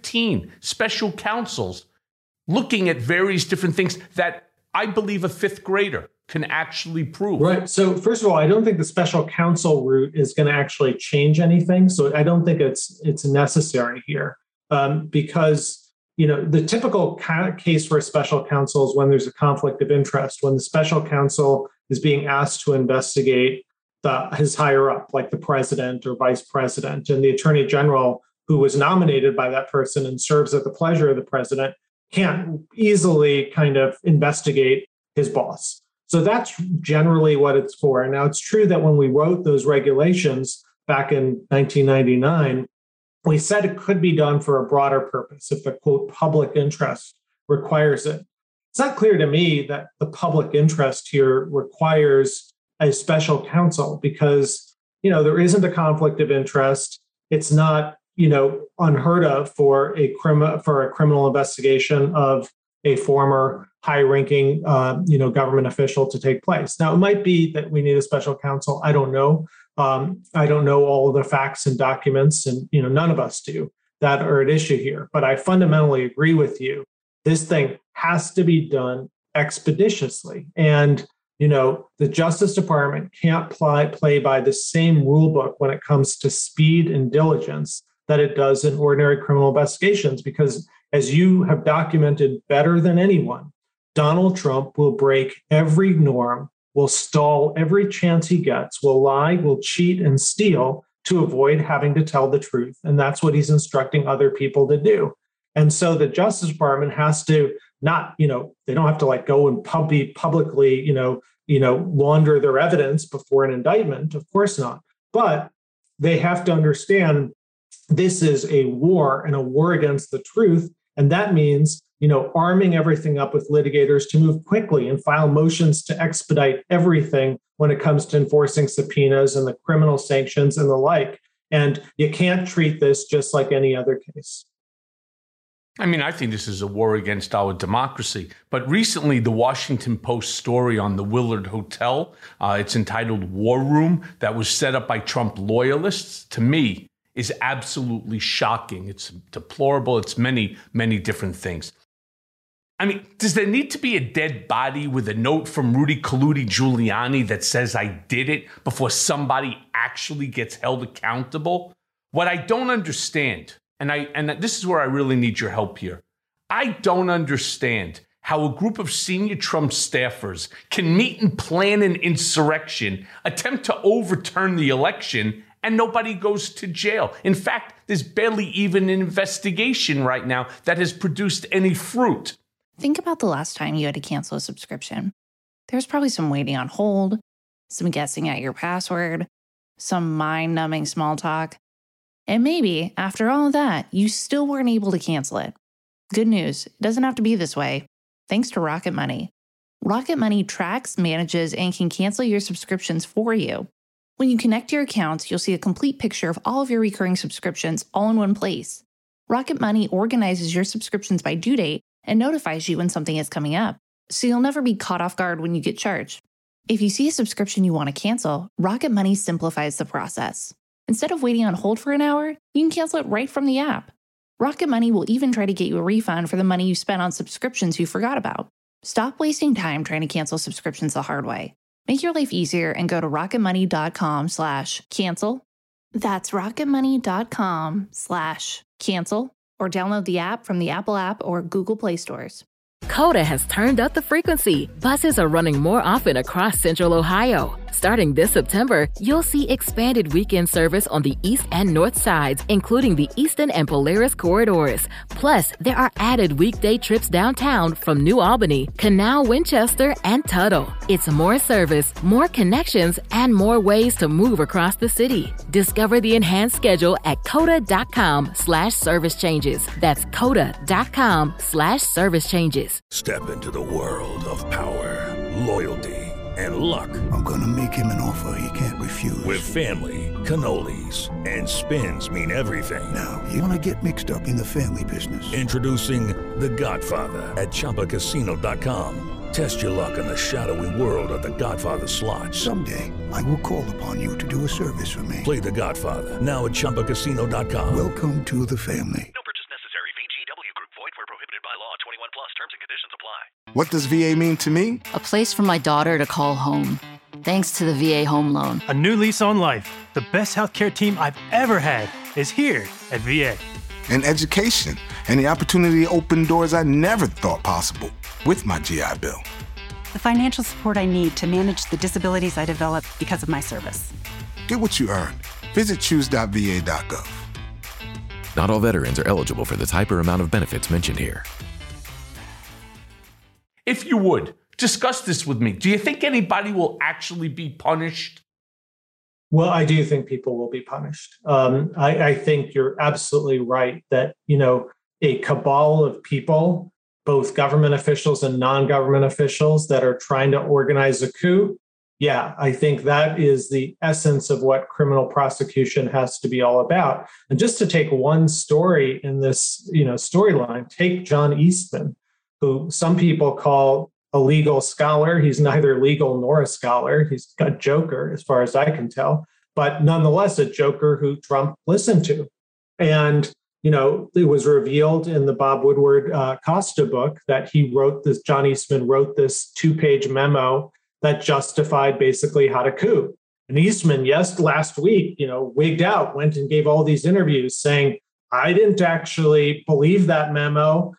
15 special counsels looking at various different things that I believe a fifth grader can actually prove? Right. So first of all, I don't think the special counsel route is going to actually change anything. So I don't think it's necessary here because the typical case for a special counsel is when there's a conflict of interest, when the special counsel is being asked to investigate his higher up, like the president or vice president, and the attorney general who was nominated by that person and serves at the pleasure of the president can't easily kind of investigate his boss. So that's generally what it's for. Now, it's true that when we wrote those regulations back in 1999, we said it could be done for a broader purpose if the, quote, public interest requires it. It's not clear to me that the public interest here requires a special counsel because, there isn't a conflict of interest. It's not, unheard of for a criminal investigation of a former high-ranking, government official to take place. Now, it might be that we need a special counsel. I don't know. I don't know all of the facts and documents, and none of us do, that are at issue here. But I fundamentally agree with you. This thing has to be done expeditiously, and the Justice Department can't play by the same rule book when it comes to speed and diligence that it does in ordinary criminal investigations, because as you have documented better than anyone, Donald Trump will break every norm, will stall every chance he gets, will lie, will cheat and steal to avoid having to tell the truth. And that's what he's instructing other people to do. And so the Justice Department has to not, they don't have to go and publicly, launder their evidence before an indictment. Of course not. But they have to understand this is a war, and a war against the truth. And that means, arming everything up with litigators to move quickly and file motions to expedite everything when it comes to enforcing subpoenas and the criminal sanctions and the like. And you can't treat this just like any other case. I think this is a war against our democracy. But recently, the Washington Post story on the Willard Hotel, it's entitled War Room, that was set up by Trump loyalists, to me, is absolutely shocking. It's deplorable. It's many, many different things. Does there need to be a dead body with a note from Rudy Giuliani that says I did it before somebody actually gets held accountable? What I don't understand, and this is where I really need your help here, I don't understand how a group of senior Trump staffers can meet and plan an insurrection, attempt to overturn the election, and nobody goes to jail. In fact, there's barely even an investigation right now that has produced any fruit. Think about the last time you had to cancel a subscription. There's probably some waiting on hold, some guessing at your password, some mind-numbing small talk. And maybe, after all of that, you still weren't able to cancel it. Good news, it doesn't have to be this way. Thanks to Rocket Money. Rocket Money tracks, manages, and can cancel your subscriptions for you. When you connect your accounts, you'll see a complete picture of all of your recurring subscriptions all in one place. Rocket Money organizes your subscriptions by due date and notifies you when something is coming up, so you'll never be caught off guard when you get charged. If you see a subscription you want to cancel, Rocket Money simplifies the process. Instead of waiting on hold for an hour, you can cancel it right from the app. Rocket Money will even try to get you a refund for the money you spent on subscriptions you forgot about. Stop wasting time trying to cancel subscriptions the hard way. Make your life easier and go to rocketmoney.com/cancel. That's rocketmoney.com/cancel, or download the app from the Apple App or Google Play stores. Coda has turned up the frequency. Buses are running more often across Central Ohio. Starting this September, you'll see expanded weekend service on the east and north sides, including the Eastern and Polaris corridors. Plus, there are added weekday trips downtown from New Albany, Canal, Winchester, and Tuttle. It's more service, more connections, and more ways to move across the city. Discover the enhanced schedule at coda.com/service changes. That's coda.com/service changes. Step into the world of power, loyalty, and luck. I'm gonna make him an offer he can't refuse. With family, cannolis, and spins mean everything. Now, you wanna get mixed up in the family business. Introducing The Godfather at ChumbaCasino.com. Test your luck in the shadowy world of The Godfather slot. Someday, I will call upon you to do a service for me. Play The Godfather now at ChumbaCasino.com. Welcome to the family. No purchase necessary. VGW Group. Void where prohibited by law. 21 plus. Terms and conditions apply. What does VA mean to me? A place for my daughter to call home. Thanks to the VA Home Loan. A new lease on life. The best healthcare team I've ever had is here at VA. And education, and the opportunity to open doors I never thought possible with my GI Bill. The financial support I need to manage the disabilities I developed because of my service. Get what you earned. Visit choose.va.gov. Not all veterans are eligible for the type or amount of benefits mentioned here. If you would, discuss this with me. Do you think anybody will actually be punished? Well, I do think people will be punished. I think you're absolutely right that, a cabal of people, both government officials and non-government officials that are trying to organize a coup. Yeah, I think that is the essence of what criminal prosecution has to be all about. And just to take one story in this, storyline, take John Eastman. who some people call a legal scholar. He's neither legal nor a scholar. He's a joker, as far as I can tell, but nonetheless, a joker who Trump listened to. And, it was revealed in the Bob Woodward Costa book that John Eastman wrote this 2-page memo that justified basically how to coup. And Eastman, last week, wigged out, went and gave all these interviews saying, I didn't actually believe that memo.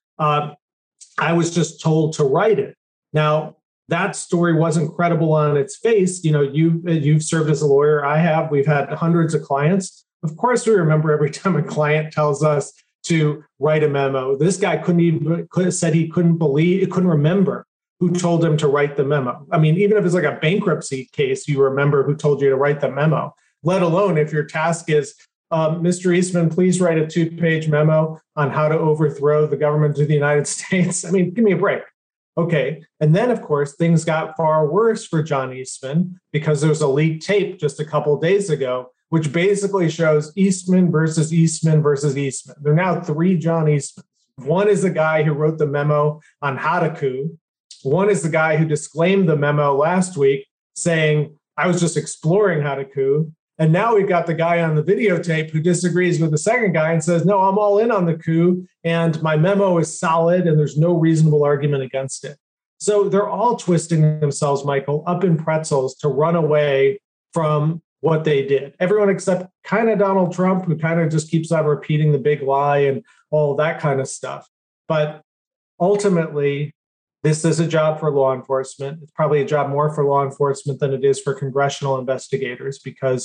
I was just told to write it. Now, that story wasn't credible on its face. You've served as a lawyer. I have. We've had hundreds of clients. Of course, we remember every time a client tells us to write a memo. This guy said he couldn't remember who told him to write the memo. I mean, even if it's like a bankruptcy case, you remember who told you to write the memo, let alone if your task is, Mr. Eastman, please write a 2-page memo on how to overthrow the government of the United States. I mean, give me a break. Okay. And then, of course, things got far worse for John Eastman because there was a leaked tape just a couple of days ago, which basically shows Eastman versus Eastman versus Eastman. There are now 3 John Eastmans. One is the guy who wrote the memo on how to coup. One is the guy who disclaimed the memo last week saying, I was just exploring how to coup. And now we've got the guy on the videotape who disagrees with the second guy and says, no, I'm all in on the coup. And my memo is solid and there's no reasonable argument against it. So they're all twisting themselves, Michael, up in pretzels to run away from what they did. Everyone except kind of Donald Trump, who kind of just keeps on repeating the big lie and all that kind of stuff. But ultimately, this is a job for law enforcement. It's probably a job more for law enforcement than it is for congressional investigators because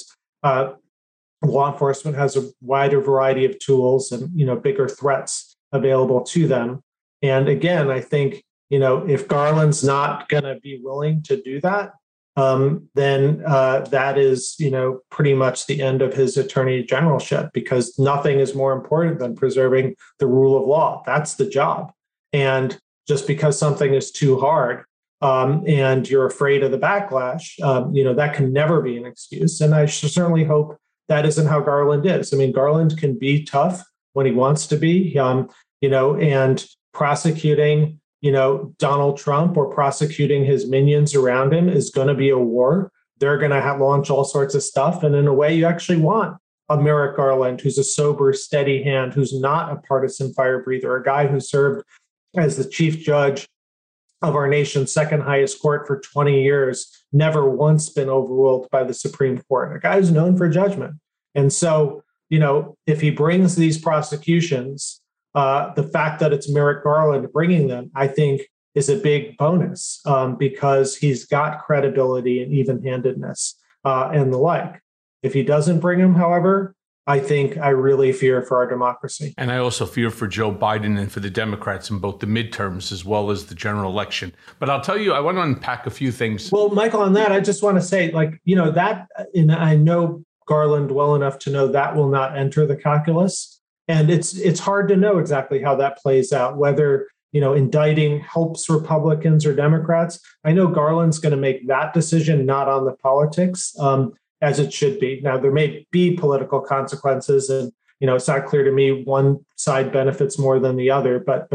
law enforcement has a wider variety of tools and, bigger threats available to them. And again, I think, if Garland's not going to be willing to do that, then that is, pretty much the end of his attorney generalship, because nothing is more important than preserving the rule of law. That's the job. And just because something is too hard and you're afraid of the backlash, that can never be an excuse. And I certainly hope that isn't how Garland is. I mean, Garland can be tough when he wants to be, and prosecuting Donald Trump or prosecuting his minions around him is going to be a war. They're going to launch all sorts of stuff. And in a way, you actually want a Merrick Garland who's a sober, steady hand, who's not a partisan fire breather, a guy who served as the chief judge of our nation's second highest court for 20 years, never once been overruled by the Supreme Court, a guy who's known for judgment. And so, if he brings these prosecutions, the fact that it's Merrick Garland bringing them, I think, is a big bonus because he's got credibility and even-handedness and the like. If he doesn't bring them, however, I really fear for our democracy. And I also fear for Joe Biden and for the Democrats in both the midterms as well as the general election. But I'll tell you, I want to unpack a few things. Well, Michael, on that, I just want to say, that, and I know Garland well enough to know that will not enter the calculus. And it's hard to know exactly how that plays out, whether, indicting helps Republicans or Democrats. I know Garland's going to make that decision, not on the politics, as it should be. Now, there may be political consequences, and it's not clear to me one side benefits more than the other. But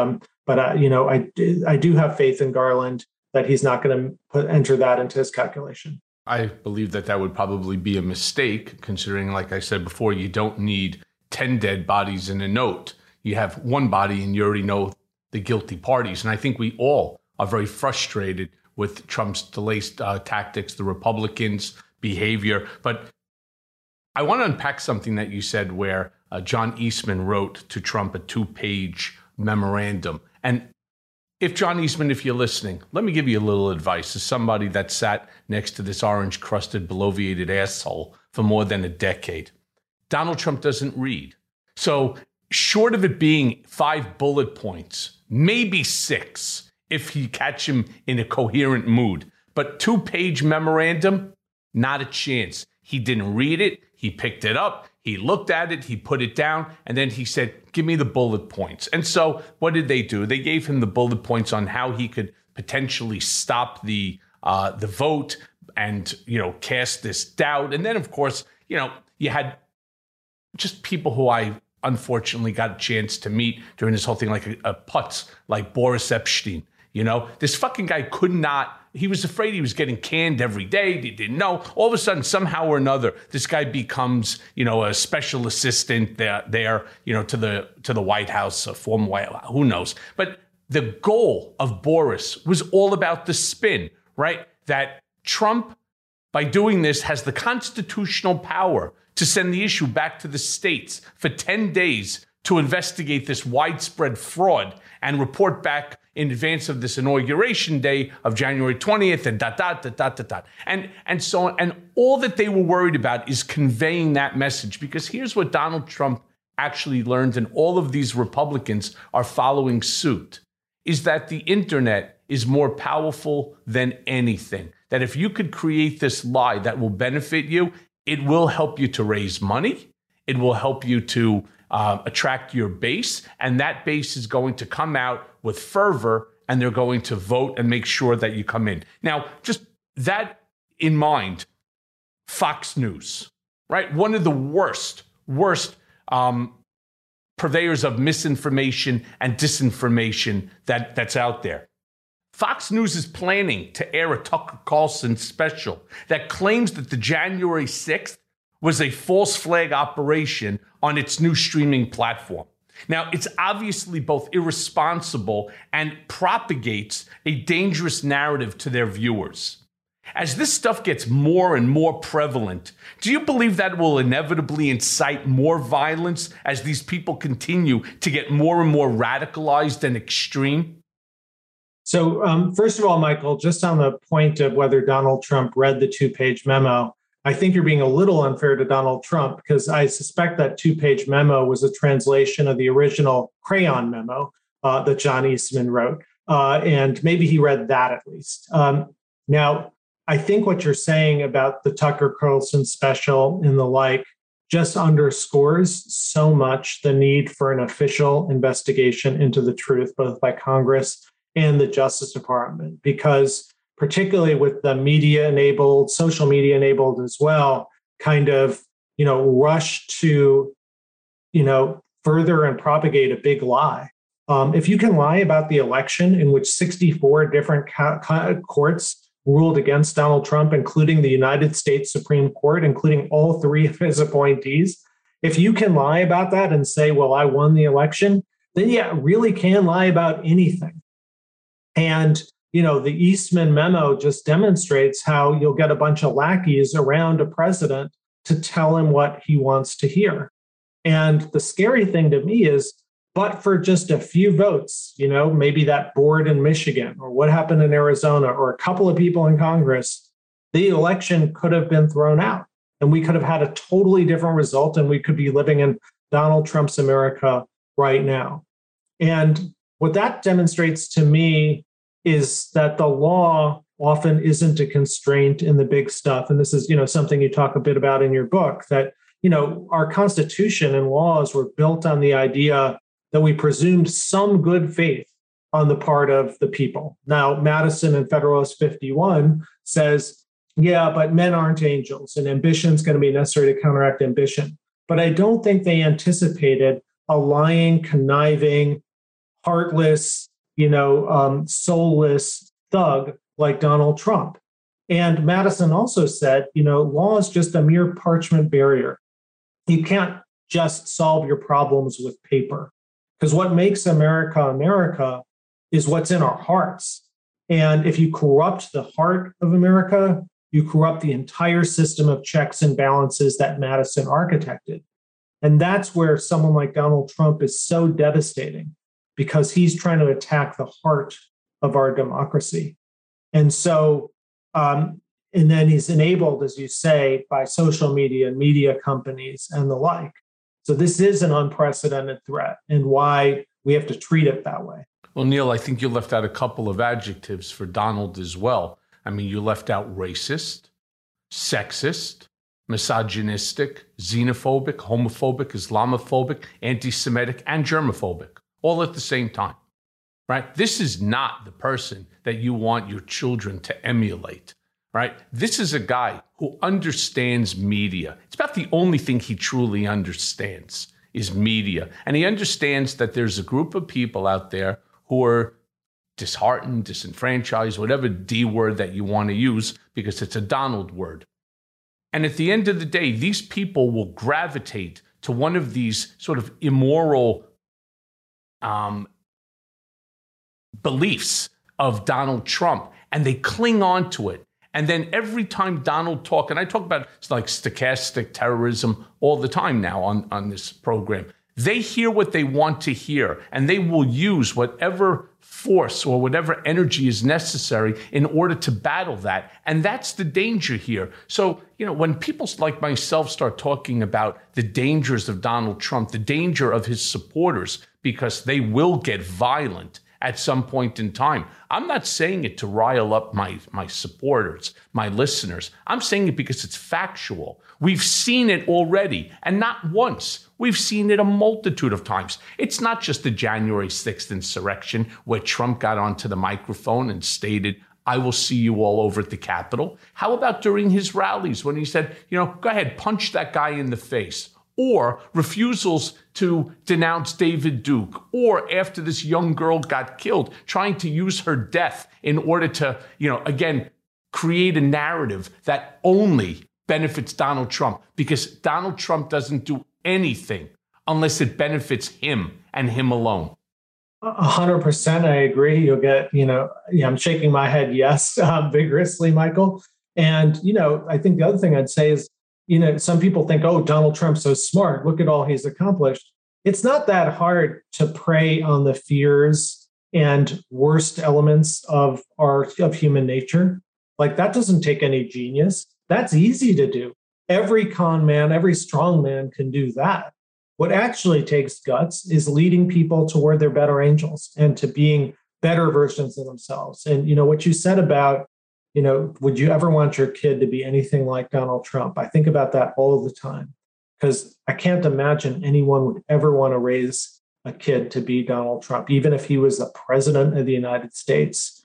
I do have faith in Garland that he's not going to enter that into his calculation. I believe that would probably be a mistake, considering, like I said before, you don't need 10 dead bodies in a note. You have one body, and you already know the guilty parties. And I think we all are very frustrated with Trump's delay tactics, the Republicans' behavior. But I want to unpack something that you said where John Eastman wrote to Trump a 2-page memorandum. And if John Eastman, if you're listening, let me give you a little advice as somebody that sat next to this orange-crusted, bloviated asshole for more than a decade. Donald Trump doesn't read. So short of it being 5 bullet points, maybe 6, if you catch him in a coherent mood. But 2-page memorandum, not a chance. He didn't read it. He picked it up. He looked at it. He put it down. And then he said, give me the bullet points. And so what did they do? They gave him the bullet points on how he could potentially stop the vote and, cast this doubt. And then, of course, you had just people who I unfortunately got a chance to meet during this whole thing, like a putz, like Boris Epstein. You know, this fucking guy could not, he was afraid he was getting canned every day. He didn't know. All of a sudden, somehow or another, this guy becomes, you know, a special assistant there, you know, to the White House, a former White House, who knows. But the goal of Boris was all about the spin, right? That Trump, by doing this, has the constitutional power to send the issue back to the states for 10 days to investigate this widespread fraud and report back in advance of this inauguration day of January 20th and and so on. And all that they were worried about is conveying that message, because here's what Donald Trump actually learned, and all of these Republicans are following suit, is that the internet is more powerful than anything. That if you could create this lie that will benefit you, it will help you to raise money. It will help you to attract your base, and that base is going to come out with fervor, and they're going to vote and make sure that you come in. Now, just that in mind, Fox News, right? One of the worst purveyors of misinformation and disinformation that's out there. Fox News is planning to air a Tucker Carlson special that claims that the January 6th was a false flag operation on its new streaming platform. Now, it's obviously both irresponsible and propagates a dangerous narrative to their viewers. As this stuff gets more and more prevalent, do you believe that will inevitably incite more violence as these people continue to get more and more radicalized and extreme? So, first of all, Michael, just on the point of whether Donald Trump read the two-page memo, I think you're being a little unfair to Donald Trump, because I suspect that two-page memo was a translation of the original crayon memo that John Eastman wrote. And maybe he read that at least. Now, I think what you're saying about the Tucker Carlson special and the like just underscores so much the need for an official investigation into the truth, both by Congress and the Justice Department, because particularly with the media-enabled, social media-enabled as well, kind of, rush to, further and propagate a big lie. If you can lie about the election in which 64 different courts ruled against Donald Trump, including the United States Supreme Court, including all three of his appointees, if you can lie about that and say, well, I won the election, then you really can lie about anything. And the Eastman memo just demonstrates how you'll get a bunch of lackeys around a president to tell him what he wants to hear. And the scary thing to me is, but for just a few votes, maybe that board in Michigan or what happened in Arizona or a couple of people in Congress, the election could have been thrown out and we could have had a totally different result, and we could be living in Donald Trump's America right now. And what that demonstrates to me is that the law often isn't a constraint in the big stuff. And this is, something you talk a bit about in your book, that, our Constitution and laws were built on the idea that we presumed some good faith on the part of the people. Now, Madison in Federalist 51 says, yeah, but men aren't angels, and ambition is going to be necessary to counteract ambition. But I don't think they anticipated a lying, conniving, heartless, soulless thug like Donald Trump. And Madison also said, law is just a mere parchment barrier. You can't just solve your problems with paper, because what makes America America is what's in our hearts. And if you corrupt the heart of America, you corrupt the entire system of checks and balances that Madison architected. And that's where someone like Donald Trump is so devastating, because he's trying to attack the heart of our democracy. And so, and then he's enabled, as you say, by social media, media companies, and the like. So this is an unprecedented threat, and why we have to treat it that way. Well, Neil, I think you left out a couple of adjectives for Donald as well. I mean, you left out racist, sexist, misogynistic, xenophobic, homophobic, Islamophobic, anti-Semitic, and germophobic, all at the same time, right? This is not the person that you want your children to emulate, right? This is a guy who understands media. It's about the only thing he truly understands is media. And he understands that there's a group of people out there who are disheartened, disenfranchised, whatever D word that you want to use, because it's a Donald word. And at the end of the day, these people will gravitate to one of these sort of immoral beliefs of Donald Trump, and they cling on to it. And then every time Donald talks, and I talk about like stochastic terrorism all the time now on this program, they hear what they want to hear, and they will use whatever force or whatever energy is necessary in order to battle that. And that's the danger here. So, when people like myself start talking about the dangers of Donald Trump, the danger of his supporters, because they will get violent at some point in time. I'm not saying it to rile up my supporters, my listeners. I'm saying it because it's factual. We've seen it already, and not once. We've seen it a multitude of times. It's not just the January 6th insurrection where Trump got onto the microphone and stated, "I will see you all over at the Capitol." How about during his rallies when he said, go ahead, punch that guy in the face? Or refusals to denounce David Duke, or after this young girl got killed, trying to use her death in order to, again, create a narrative that only benefits Donald Trump, because Donald Trump doesn't do anything unless it benefits him and him alone. 100%, I agree. You'll get, I'm shaking my head yes, vigorously, Michael. And, I think the other thing I'd say is, some people think, oh, Donald Trump's so smart. Look at all he's accomplished. It's not that hard to prey on the fears and worst elements of human nature. Like, that doesn't take any genius. That's easy to do. Every con man, every strong man can do that. What actually takes guts is leading people toward their better angels and to being better versions of themselves. And, what you said about, would you ever want your kid to be anything like Donald Trump? I think about that all the time, because I can't imagine anyone would ever want to raise a kid to be Donald Trump, even if he was the president of the United States.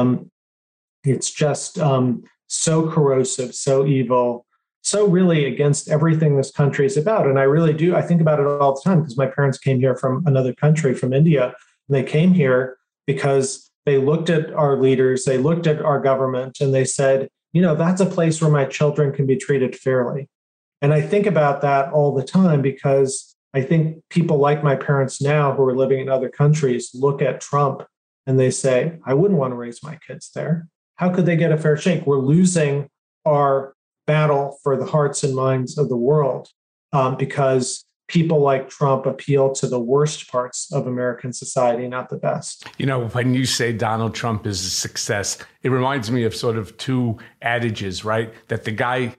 It's just so corrosive, so evil, so really against everything this country is about. And I really do. I think about it all the time, because my parents came here from another country, from India, and they came here because they looked at our leaders, they looked at our government, and they said, that's a place where my children can be treated fairly. And I think about that all the time, because I think people like my parents now who are living in other countries look at Trump and they say, I wouldn't want to raise my kids there. How could they get a fair shake? We're losing our battle for the hearts and minds of the world because people like Trump appeal to the worst parts of American society, not the best. When you say Donald Trump is a success, it reminds me of sort of two adages, right? That the guy,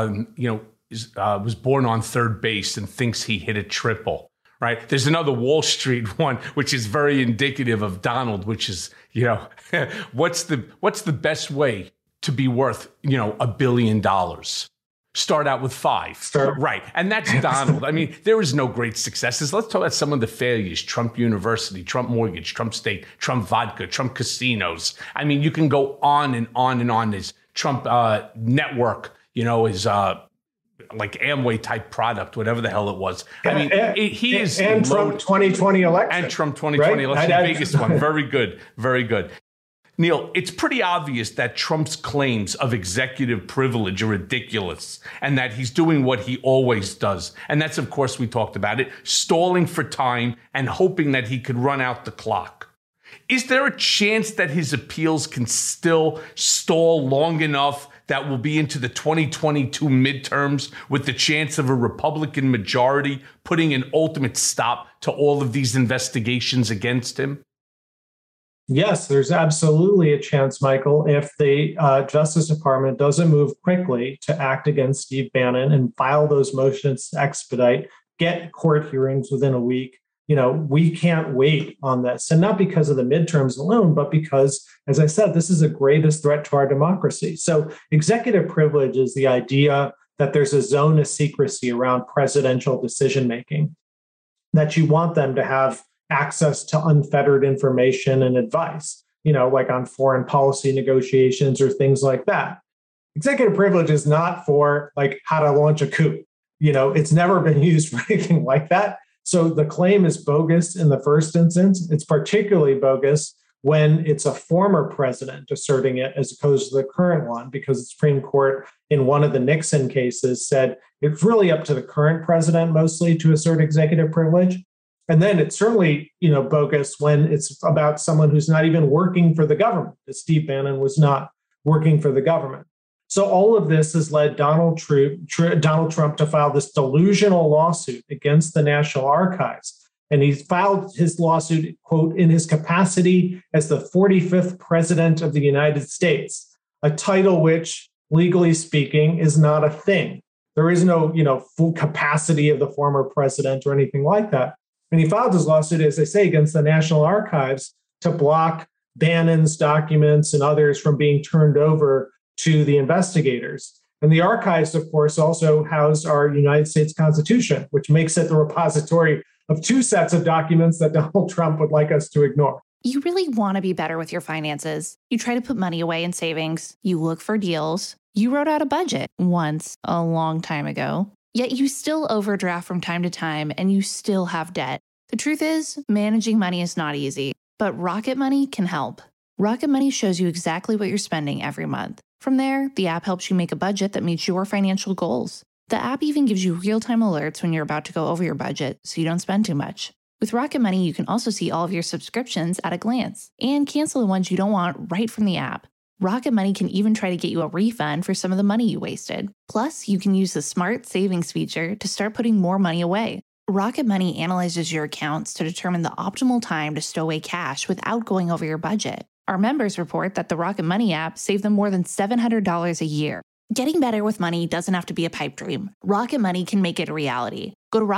was born on third base and thinks he hit a triple, right? There's another Wall Street one, which is very indicative of Donald, which is, what's the best way to be worth, $1 billion? Start out with 5. Right. And that's Donald. I mean, there is no great successes. Let's talk about some of the failures. Trump University, Trump Mortgage, Trump State, Trump Vodka, Trump Casinos. I mean, you can go on and on and on. His Trump Network, is like Amway type product, whatever the hell it was. I mean, he is. And Trump 2020 election. And Trump 2020 election, the biggest one. Very good. Very good. Neil, it's pretty obvious that Trump's claims of executive privilege are ridiculous and that he's doing what he always does. And that's, of course, we talked about it, stalling for time and hoping that he could run out the clock. Is there a chance that his appeals can still stall long enough that will be into the 2022 midterms with the chance of a Republican majority putting an ultimate stop to all of these investigations against him? Yes, there's absolutely a chance, Michael, if the Justice Department doesn't move quickly to act against Steve Bannon and file those motions to expedite, get court hearings within a week. We can't wait on this. And not because of the midterms alone, but because, as I said, this is the greatest threat to our democracy. So executive privilege is the idea that there's a zone of secrecy around presidential decision-making, that you want them to have access to unfettered information and advice, like on foreign policy negotiations or things like that. Executive privilege is not for like how to launch a coup. It's never been used for anything like that. So the claim is bogus in the first instance. It's particularly bogus when it's a former president asserting it as opposed to the current one, because the Supreme Court in one of the Nixon cases said it's really up to the current president mostly to assert executive privilege. And then it's certainly, bogus when it's about someone who's not even working for the government. Steve Bannon was not working for the government. So all of this has led Donald Trump to file this delusional lawsuit against the National Archives. And he filed his lawsuit, quote, in his capacity as the 45th president of the United States, a title which, legally speaking, is not a thing. There is no, full capacity of the former president or anything like that. And he filed his lawsuit, as I say, against the National Archives to block Bannon's documents and others from being turned over to the investigators. And the archives, of course, also house our United States Constitution, which makes it the repository of two sets of documents that Donald Trump would like us to ignore. You really want to be better with your finances. You try to put money away in savings. You look for deals. You wrote out a budget once a long time ago. Yet you still overdraft from time to time and you still have debt. The truth is, managing money is not easy, but Rocket Money can help. Rocket Money shows you exactly what you're spending every month. From there, the app helps you make a budget that meets your financial goals. The app even gives you real-time alerts when you're about to go over your budget so you don't spend too much. With Rocket Money, you can also see all of your subscriptions at a glance and cancel the ones you don't want right from the app. Rocket Money can even try to get you a refund for some of the money you wasted. Plus, you can use the Smart Savings feature to start putting more money away. Rocket Money analyzes your accounts to determine the optimal time to stow away cash without going over your budget. Our members report that the Rocket Money app saved them more than $700 a year. Getting better with money doesn't have to be a pipe dream. Rocket Money can make it a reality. Go to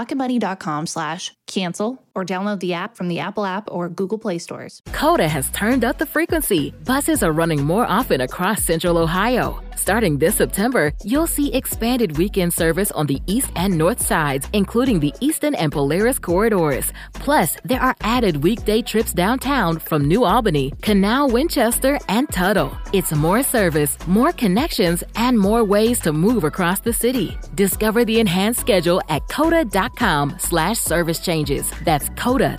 rocketmoney.com/cancel or download the app from the Apple app or Google Play stores. Coda has turned up the frequency. Buses are running more often across Central Ohio. Starting this September, you'll see expanded weekend service on the east and north sides, including the Eastern and Polaris corridors. Plus, there are added weekday trips downtown from New Albany, Canal, Winchester, and Tuttle. It's more service, more connections, and more ways to move across the city. Discover the enhanced schedule at coda.com/service changes. That's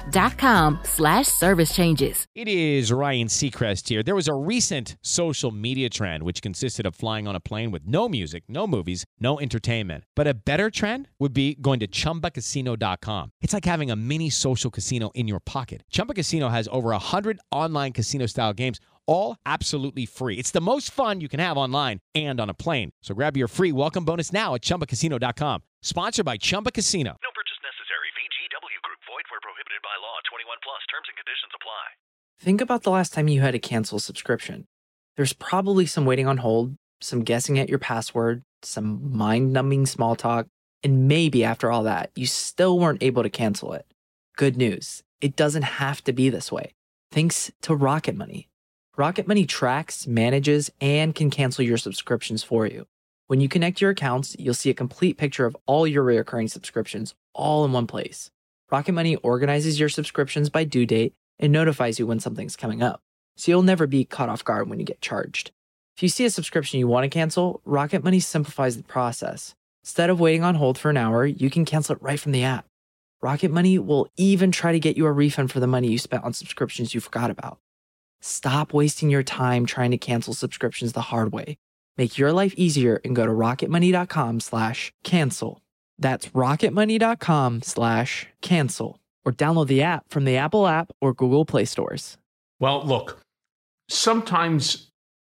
coda.com/service changes. It is Ryan Seacrest here. There was a recent social media trend which consisted of flying on a plane with no music, no movies, no entertainment. But a better trend would be going to ChumbaCasino.com. It's like having a mini social casino in your pocket. Chumba Casino has over 100 online casino-style games, all absolutely free. It's the most fun you can have online and on a plane. So grab your free welcome bonus now at ChumbaCasino.com. Sponsored by Chumba Casino. No purchase necessary. VGW Group. Void where prohibited by law. 21 plus. Terms and conditions apply. Think about the last time you had to cancel a subscription. There's probably some waiting on hold, some guessing at your password, some mind-numbing small talk, and maybe after all that, you still weren't able to cancel it. Good news. It doesn't have to be this way. Thanks to Rocket Money. Rocket Money tracks, manages, and can cancel your subscriptions for you. When you connect your accounts, you'll see a complete picture of all your recurring subscriptions all in one place. Rocket Money organizes your subscriptions by due date and notifies you when something's coming up, so you'll never be caught off guard when you get charged. If you see a subscription you want to cancel, Rocket Money simplifies the process. Instead of waiting on hold for an hour, you can cancel it right from the app. Rocket Money will even try to get you a refund for the money you spent on subscriptions you forgot about. Stop wasting your time trying to cancel subscriptions the hard way. Make your life easier and go to rocketmoney.com/cancel. That's rocketmoney.com/cancel. Or download the app from the Apple app or Google Play stores. Well, look, sometimes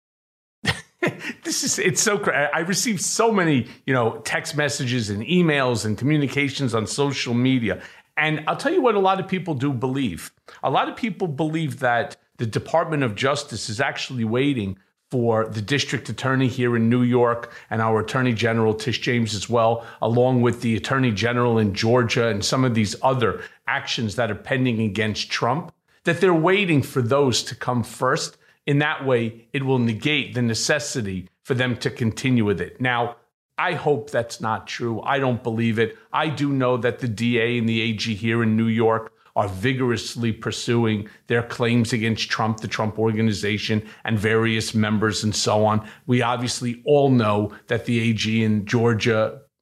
it's so crazy. I receive so many, text messages and emails and communications on social media. And I'll tell you what a lot of people do believe. A lot of people believe that the Department of Justice is actually waiting for the district attorney here in New York and our attorney general, Tish James, as well, along with the attorney general in Georgia and some of these other actions that are pending against Trump, that they're waiting for those to come first. In that way, it will negate the necessity for them to continue with it. Now, I hope that's not true. I don't believe it. I do know that the DA and the AG here in New York are vigorously pursuing their claims against Trump, the Trump Organization, and various members and so on. We obviously all know that the AG in Georgia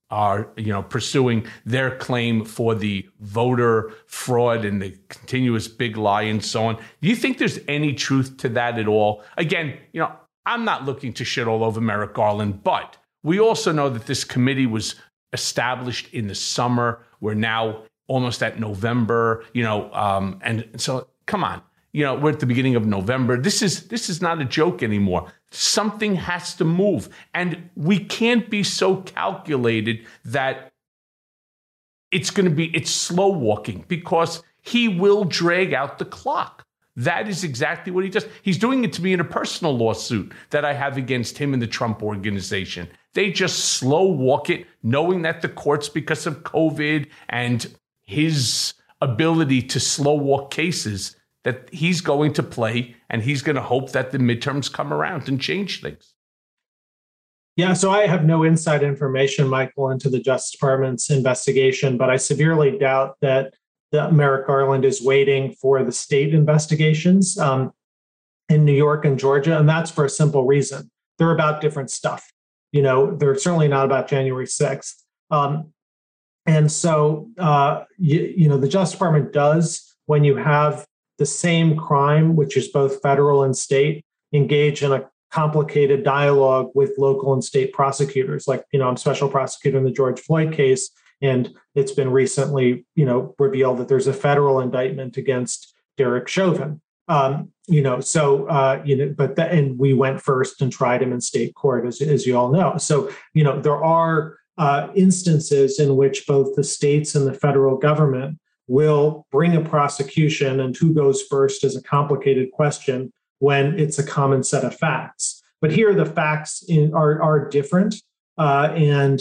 are, pursuing their claim for the voter fraud and the continuous big lie and so on. Do you think there's any truth to that at all? Again, I'm not looking to shit all over Merrick Garland, but we also know that this committee was established in the summer. We're now almost at November, and so come on, we're at the beginning of November. This is not a joke anymore. Something has to move, and we can't be so calculated that it's slow walking, because he will drag out the clock. That is exactly what he does. He's doing it to me in a personal lawsuit that I have against him and the Trump Organization. They just slow walk it, knowing that the courts, because of COVID and his ability to slow walk cases, that he's going to play, and he's going to hope that the midterms come around and change things. Yeah, so I have no inside information, Michael, into the Justice Department's investigation, but I severely doubt that Merrick Garland is waiting for the state investigations in New York and Georgia, and that's for a simple reason. They're about different stuff. They're certainly not about January 6th. And so, the Justice Department does, when you have the same crime, which is both federal and state, engage in a complicated dialogue with local and state prosecutors. Like, I'm special prosecutor in the George Floyd case, and it's been recently, revealed that there's a federal indictment against Derek Chauvin. And we went first and tried him in state court, as you all know. So, there are instances in which both the states and the federal government will bring a prosecution, and who goes first is a complicated question when it's a common set of facts. But here the facts are different, and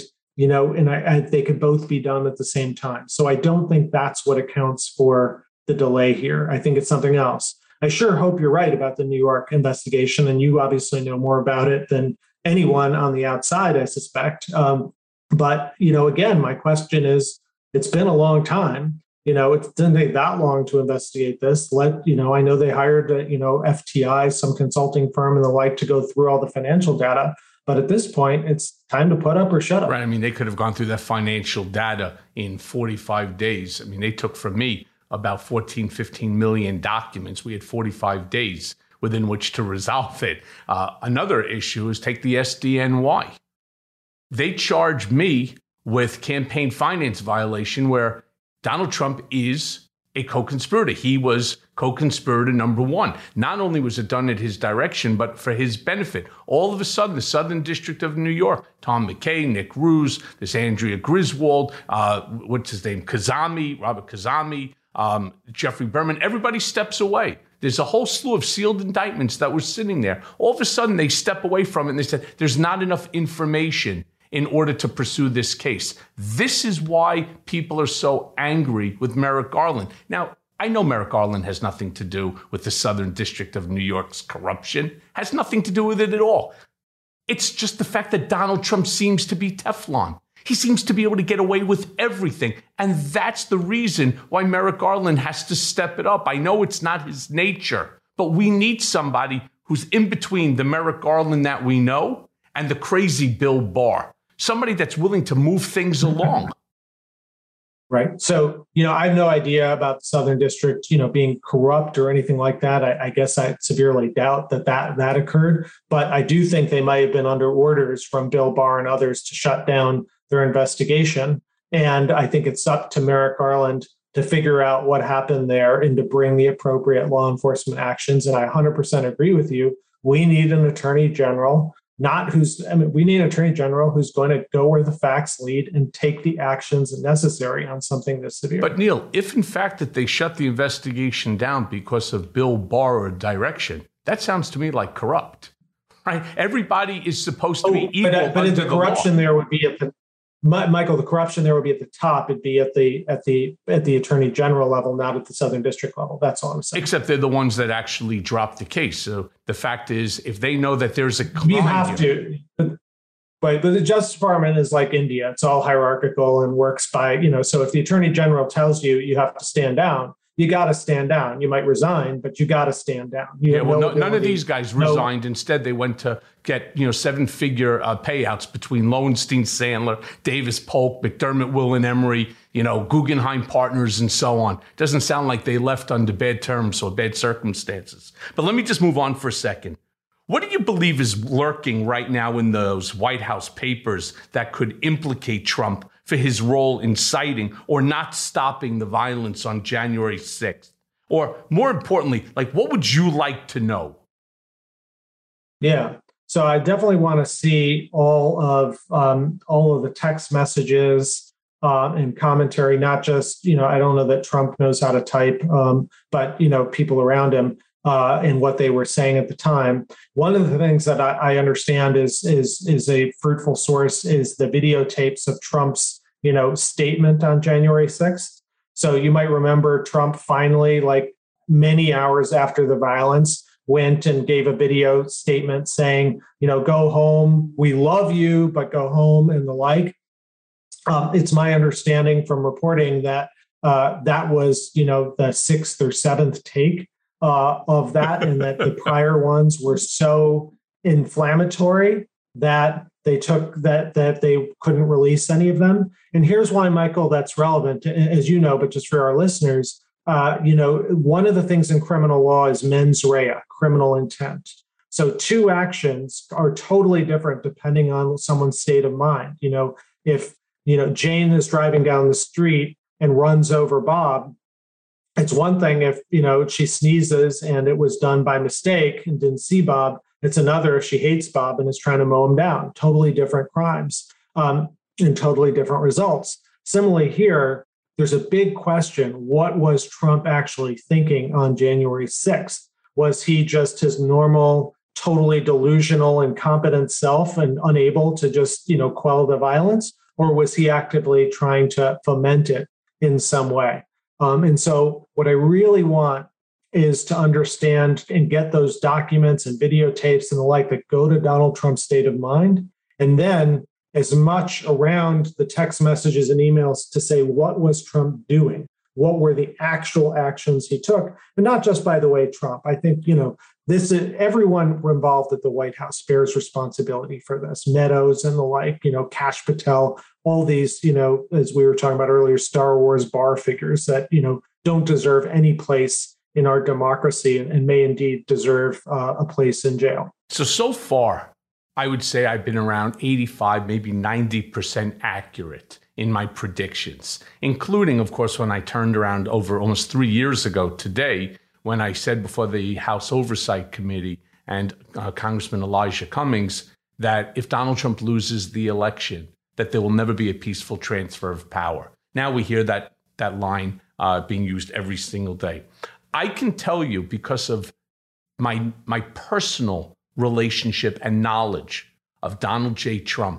they could both be done at the same time. So I don't think that's what accounts for the delay here. I think it's something else. I sure hope you're right about the New York investigation, and you obviously know more about it than anyone on the outside, I suspect. But again, my question is, it's been a long time. It didn't take that long to investigate this. I know they hired, FTI, some consulting firm and the like, to go through all the financial data. But at this point, it's time to put up or shut up. Right. I mean, they could have gone through that financial data in 45 days. I mean, they took from me about 14, 15 million documents. We had 45 days within which to resolve it. Another issue is take the SDNY. They charged me with campaign finance violation, where Donald Trump is a co-conspirator. He was co-conspirator number one. Not only was it done at his direction, but for his benefit. All of a sudden, the Southern District of New York, Tom McKay, Nick Ruse, this Andrea Griswold, what's his name, Robert Kazami, Jeffrey Berman, everybody steps away. There's a whole slew of sealed indictments that were sitting there. All of a sudden, they step away from it, and they said, there's not enough information in order to pursue this case. This is why people are so angry with Merrick Garland. Now, I know Merrick Garland has nothing to do with the Southern District of New York's corruption, has nothing to do with it at all. It's just the fact that Donald Trump seems to be Teflon. He seems to be able to get away with everything. And that's the reason why Merrick Garland has to step it up. I know it's not his nature, but we need somebody who's in between the Merrick Garland that we know and the crazy Bill Barr. Somebody that's willing to move things along. Right. So, I have no idea about the Southern District, being corrupt or anything like that. I guess I severely doubt that occurred. But I do think they might have been under orders from Bill Barr and others to shut down their investigation. And I think it's up to Merrick Garland to figure out what happened there and to bring the appropriate law enforcement actions. And I 100% agree with you. We need an attorney general. We need an attorney general who's going to go where the facts lead and take the actions necessary on something this severe. But Neil, if in fact that they shut the investigation down because of Bill Barr or direction, that sounds to me like corrupt, right? Everybody is supposed to be equal. But the corruption there would be at the Michael. The corruption there would be at the top. It'd be at the attorney general level, not at the Southern District level. That's all I'm saying. Except they're the ones that actually dropped the case. So the fact is, if they know that there's a crime, you have to. But the Justice Department is like India. It's all hierarchical and works by, so if the attorney general tells you you have to stand down, you got to stand down. You might resign, but you got to stand down. None of these guys resigned. Instead, they went to get 7-figure payouts between Lowenstein, Sandler, Davis Polk, McDermott, Will and Emery, Guggenheim Partners, and so on. Doesn't sound like they left under bad terms or bad circumstances. But let me just move on for a second. What do you believe is lurking right now in those White House papers that could implicate Trump for his role in inciting or not stopping the violence on January 6th? Or more importantly, what would you like to know? Yeah. So I definitely want to see all of the text messages and commentary, not just, I don't know that Trump knows how to type, but, people around him. And what they were saying at the time. One of the things that I understand is a fruitful source is the videotapes of Trump's, statement on January 6th. So you might remember Trump finally, many hours after the violence, went and gave a video statement saying, go home. We love you, but go home and the like. It's my understanding from reporting that that was, the 6th or 7th take of that, and that the prior ones were so inflammatory that they they couldn't release any of them. And here's why, Michael, that's relevant, as you know, but just for our listeners, one of the things in criminal law is mens rea, criminal intent. So two actions are totally different depending on someone's state of mind. If Jane is driving down the street and runs over Bob, it's one thing if, she sneezes and it was done by mistake and didn't see Bob. It's another if she hates Bob and is trying to mow him down. Totally different crimes and totally different results. Similarly here, there's a big question. What was Trump actually thinking on January 6th? Was he just his normal, totally delusional, incompetent self and unable to just, quell the violence? Or was he actively trying to foment it in some way? And so what I really want is to understand and get those documents and videotapes and the like that go to Donald Trump's state of mind. And then as much around the text messages and emails to say, what was Trump doing? What were the actual actions he took? And not just, by the way, Trump. I think, this is everyone involved at the White House bears responsibility for this. Meadows and the like, Kash Patel, all these, as we were talking about earlier, Star Wars bar figures that, don't deserve any place in our democracy and may indeed deserve a place in jail. So far, I would say I've been around 85, maybe 90% accurate in my predictions, including, of course, when I turned around over almost 3 years ago today, when I said before the House Oversight Committee and Congressman Elijah Cummings that if Donald Trump loses the election, that there will never be a peaceful transfer of power. Now we hear that line being used every single day. I can tell you, because of my personal relationship and knowledge of Donald J. Trump,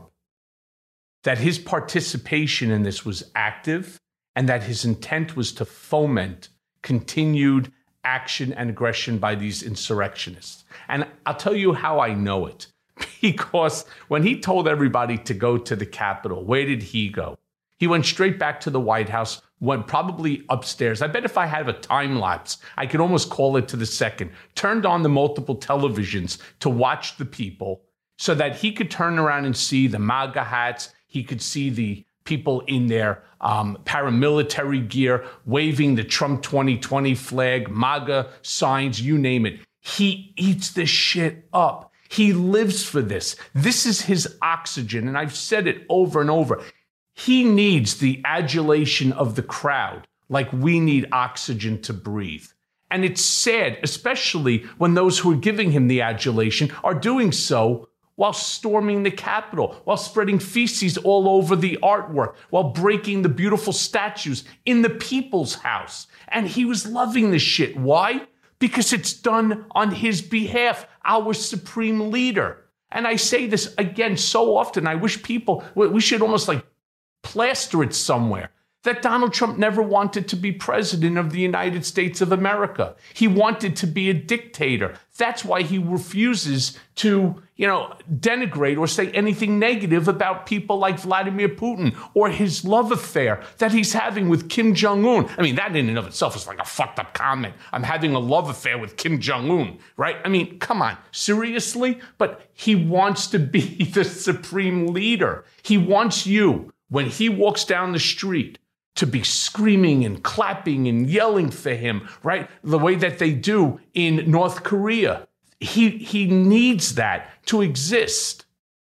that his participation in this was active and that his intent was to foment continued action and aggression by these insurrectionists. And I'll tell you how I know it. Because when he told everybody to go to the Capitol, where did he go? He went straight back to the White House, went probably upstairs. I bet if I had a time lapse, I could almost call it to the second. Turned on the multiple televisions to watch the people so that he could turn around and see the MAGA hats. He could see the people in their paramilitary gear waving the Trump 2020 flag, MAGA signs, you name it. He eats this shit up. He lives for this. This is his oxygen. And I've said it over and over. He needs the adulation of the crowd like we need oxygen to breathe. And it's sad, especially when those who are giving him the adulation are doing so while storming the Capitol, while spreading feces all over the artwork, while breaking the beautiful statues in the People's House. And he was loving this shit. Why? Because it's done on his behalf, our supreme leader. And I say this again so often, I wish people, we should almost like plaster it somewhere. that Donald Trump never wanted to be president of the United States of America. He wanted to be a dictator. That's why he refuses to, denigrate or say anything negative about people like Vladimir Putin or his love affair that he's having with Kim Jong-un. I mean, that in and of itself is like a fucked up comment. I'm having a love affair with Kim Jong-un, right? I mean, come on, seriously? But he wants to be the supreme leader. He wants you, when he walks down the street, to be screaming and clapping and yelling for him, right? The way that they do in North Korea. He needs that to exist.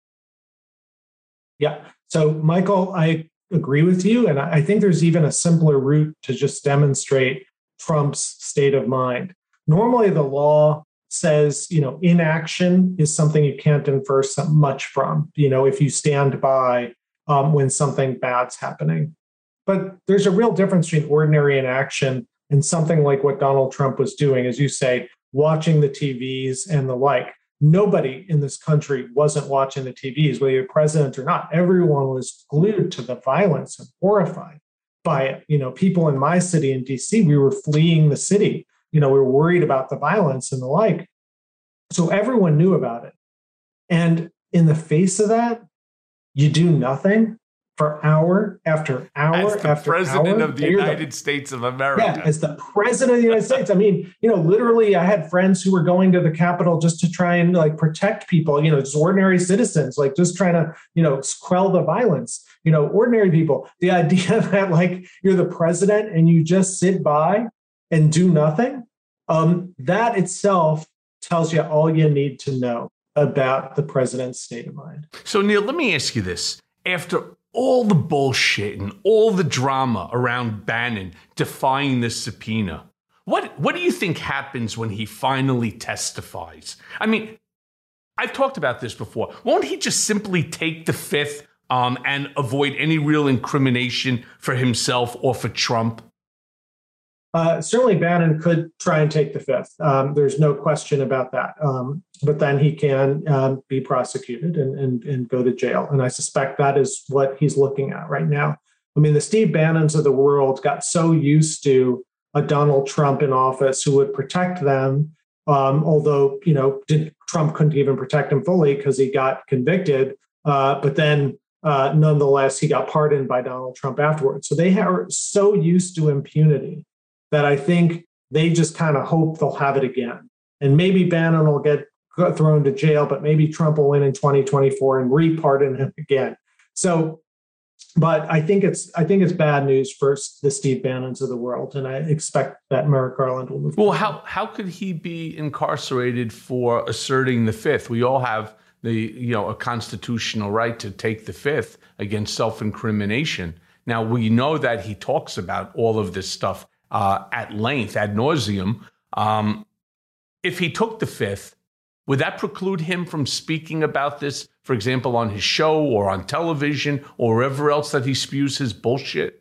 Yeah. So, Michael, I agree with you. And I think there's even a simpler route to just demonstrate Trump's state of mind. Normally, the law says, inaction is something you can't infer much from, if you stand by when something bad's happening. But there's a real difference between ordinary inaction and something like what Donald Trump was doing, as you say, watching the TVs and the like. Nobody in this country wasn't watching the TVs, whether you're president or not. Everyone was glued to the violence and horrified by it. People in my city in DC, we were fleeing the city. We were worried about the violence and the like. So everyone knew about it. And in the face of that, you do nothing for hour after hour after hour. As the president of the United States of America. Yeah, as the president of the United States. I mean, literally, I had friends who were going to the Capitol just to try and protect people, just ordinary citizens, just trying to, quell the violence, ordinary people. The idea that you're the president and you just sit by and do nothing, that itself tells you all you need to know about the president's state of mind. So, Neil, let me ask you this. After all the bullshit and all the drama around Bannon defying the subpoena, what do you think happens when he finally testifies? I mean, I've talked about this before. Won't he just simply take the fifth and avoid any real incrimination for himself or for Trump? Certainly Bannon could try and take the fifth. There's no question about that. But then he can be prosecuted and go to jail. And I suspect that is what he's looking at right now. I mean, the Steve Bannons of the world got so used to a Donald Trump in office who would protect them, although, Trump couldn't even protect him fully because he got convicted. But then nonetheless, he got pardoned by Donald Trump afterwards. So they are so used to impunity that I think they just kind of hope they'll have it again. And maybe Bannon will get thrown to jail, but maybe Trump will win in 2024 and re-pardon him again. So, but I think it's bad news for the Steve Bannons of the world, and I expect that Merrick Garland will move. Well, how could he be incarcerated for asserting the fifth? We all have a constitutional right to take the fifth against self-incrimination. Now, we know that he talks about all of this stuff at length, ad nauseum. If he took the fifth, would that preclude him from speaking about this, for example, on his show or on television or wherever else that he spews his bullshit?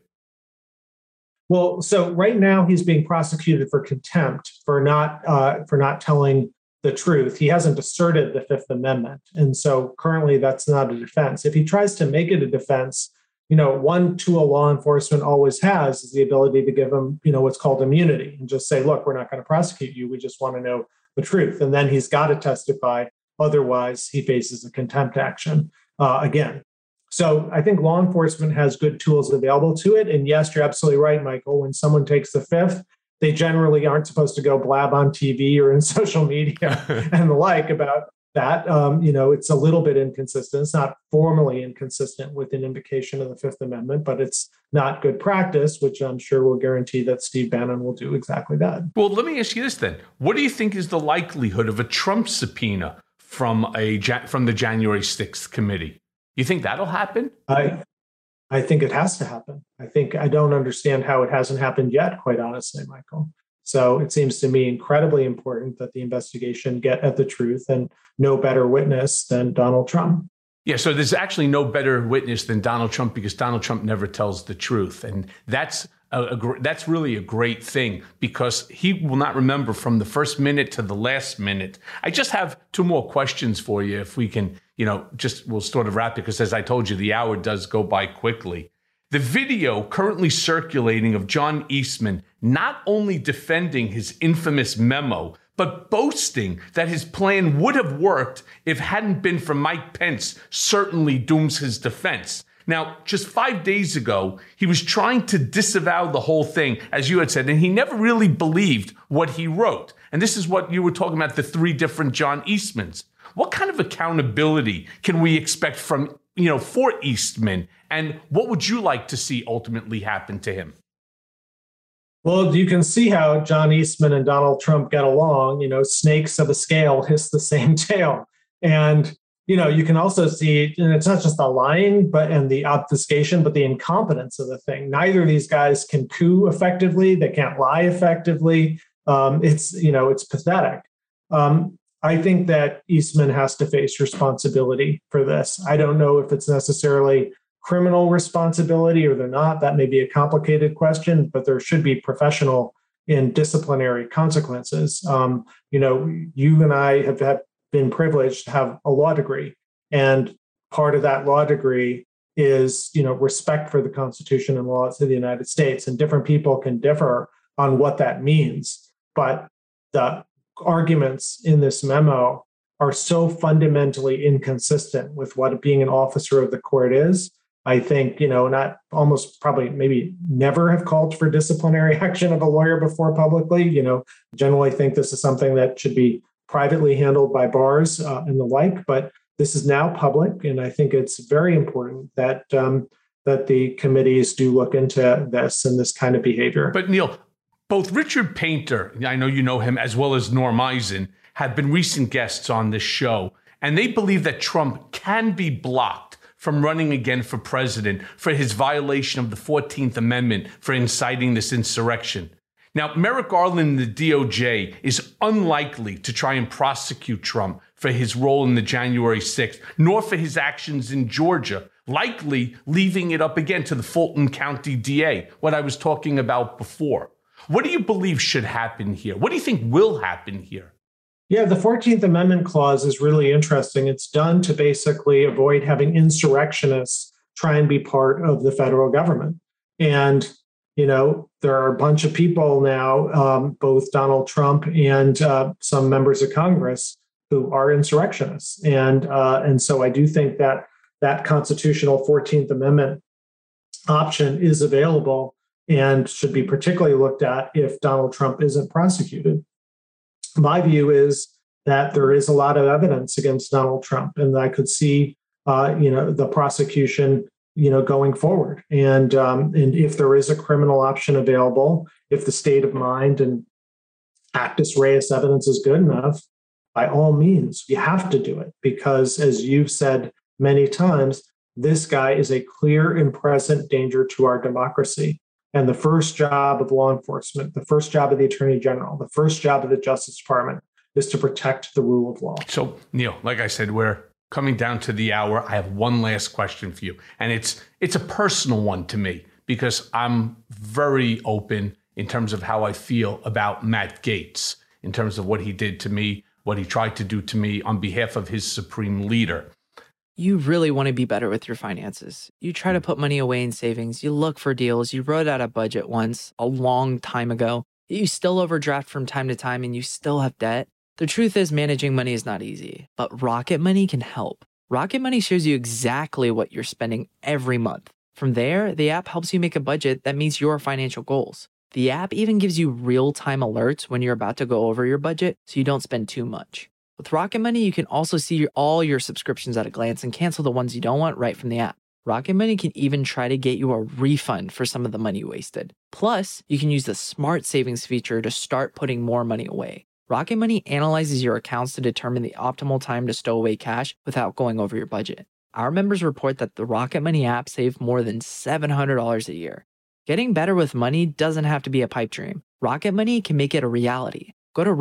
Well, so right now he's being prosecuted for contempt for not telling the truth. He hasn't asserted the Fifth Amendment, and so currently that's not a defense. If he tries to make it a defense, one tool law enforcement always has is the ability to give him, what's called immunity and just say, look, we're not going to prosecute you. We just want to know the truth. And then he's got to testify. Otherwise, he faces a contempt action again. So I think law enforcement has good tools available to it. And yes, you're absolutely right, Michael. When someone takes the fifth, they generally aren't supposed to go blab on TV or in social media and the like about that. It's a little bit inconsistent. It's not formally inconsistent with an invocation of the Fifth Amendment, but it's not good practice, which I'm sure will guarantee that Steve Bannon will do exactly that. Well, let me ask you this then. What do you think is the likelihood of a Trump subpoena from the January 6th committee? You think that'll happen? I think it has to happen. I don't understand how it hasn't happened yet, quite honestly, Michael. So it seems to me incredibly important that the investigation get at the truth, and no better witness than Donald Trump. Yeah, so there's actually no better witness than Donald Trump because Donald Trump never tells the truth. And that's really a great thing because he will not remember from the first minute to the last minute. I just have two more questions for you if we can, we'll sort of wrap it because as I told you, the hour does go by quickly. The video currently circulating of John Eastman not only defending his infamous memo, but boasting that his plan would have worked if it hadn't been for Mike Pence certainly dooms his defense. Now, just 5 days ago, he was trying to disavow the whole thing, as you had said, and he never really believed what he wrote. And this is what you were talking about, the 3 different John Eastmans. What kind of accountability can we expect from, for Eastman? And what would you like to see ultimately happen to him? Well, you can see how John Eastman and Donald Trump get along. Snakes of a scale hiss the same tail. And, you can also see, and it's not just the lying, and the obfuscation, but the incompetence of the thing. Neither of these guys can coup effectively. They can't lie effectively. It's pathetic. I think that Eastman has to face responsibility for this. I don't know if it's necessarily criminal responsibility or they're not. That may be a complicated question, but there should be professional and disciplinary consequences. You and I have been privileged to have a law degree, and part of that law degree is, respect for the Constitution and laws of the United States. And different people can differ on what that means, but the arguments in this memo are so fundamentally inconsistent with what being an officer of the court is. I think, not almost probably maybe never have called for disciplinary action of a lawyer before publicly. Generally think this is something that should be privately handled by bars and the like, but this is now public. And I think it's very important that that the committees do look into this and this kind of behavior. But Neil, both Richard Painter, I know you know him, as well as Norm Eisen, have been recent guests on this show, and they believe that Trump can be blocked from running again for president for his violation of the 14th Amendment for inciting this insurrection. Now, Merrick Garland and the DOJ is unlikely to try and prosecute Trump for his role in the January 6th, nor for his actions in Georgia, likely leaving it up again to the Fulton County DA, what I was talking about before. What do you believe should happen here? What do you think will happen here? Yeah, the 14th Amendment clause is really interesting. It's done to basically avoid having insurrectionists try and be part of the federal government. And, there are a bunch of people now, both Donald Trump and some members of Congress who are insurrectionists. And so I do think that that constitutional 14th Amendment option is available and should be particularly looked at if Donald Trump isn't prosecuted. My view is that there is a lot of evidence against Donald Trump, and I could see, the prosecution, going forward. And if there is a criminal option available, if the state of mind and actus reus evidence is good enough, by all means, you have to do it because, as you've said many times, this guy is a clear and present danger to our democracy. And the first job of law enforcement, the first job of the Attorney General, the first job of the Justice Department is to protect the rule of law. So, Neil, like I said, we're coming down to the hour. I have one last question for you. And it's a personal one to me because I'm very open in terms of how I feel about Matt Gaetz, in terms of what he did to me, what he tried to do to me on behalf of his supreme leader. You really want to be better with your finances. You try to put money away in savings. You look for deals. You wrote out a budget once a long time ago. You still overdraft from time to time and you still have debt. The truth is managing money is not easy, but Rocket Money can help. Rocket Money shows you exactly what you're spending every month. From there, the app helps you make a budget that meets your financial goals. The app even gives you real-time alerts when you're about to go over your budget so you don't spend too much. With Rocket Money, you can also see all your subscriptions at a glance and cancel the ones you don't want right from the app. Rocket Money can even try to get you a refund for some of the money wasted. Plus, you can use the Smart Savings feature to start putting more money away. Rocket Money analyzes your accounts to determine the optimal time to stow away cash without going over your budget. Our members report that the Rocket Money app saved more than $700 a year. Getting better with money doesn't have to be a pipe dream. Rocket Money can make it a reality. Go to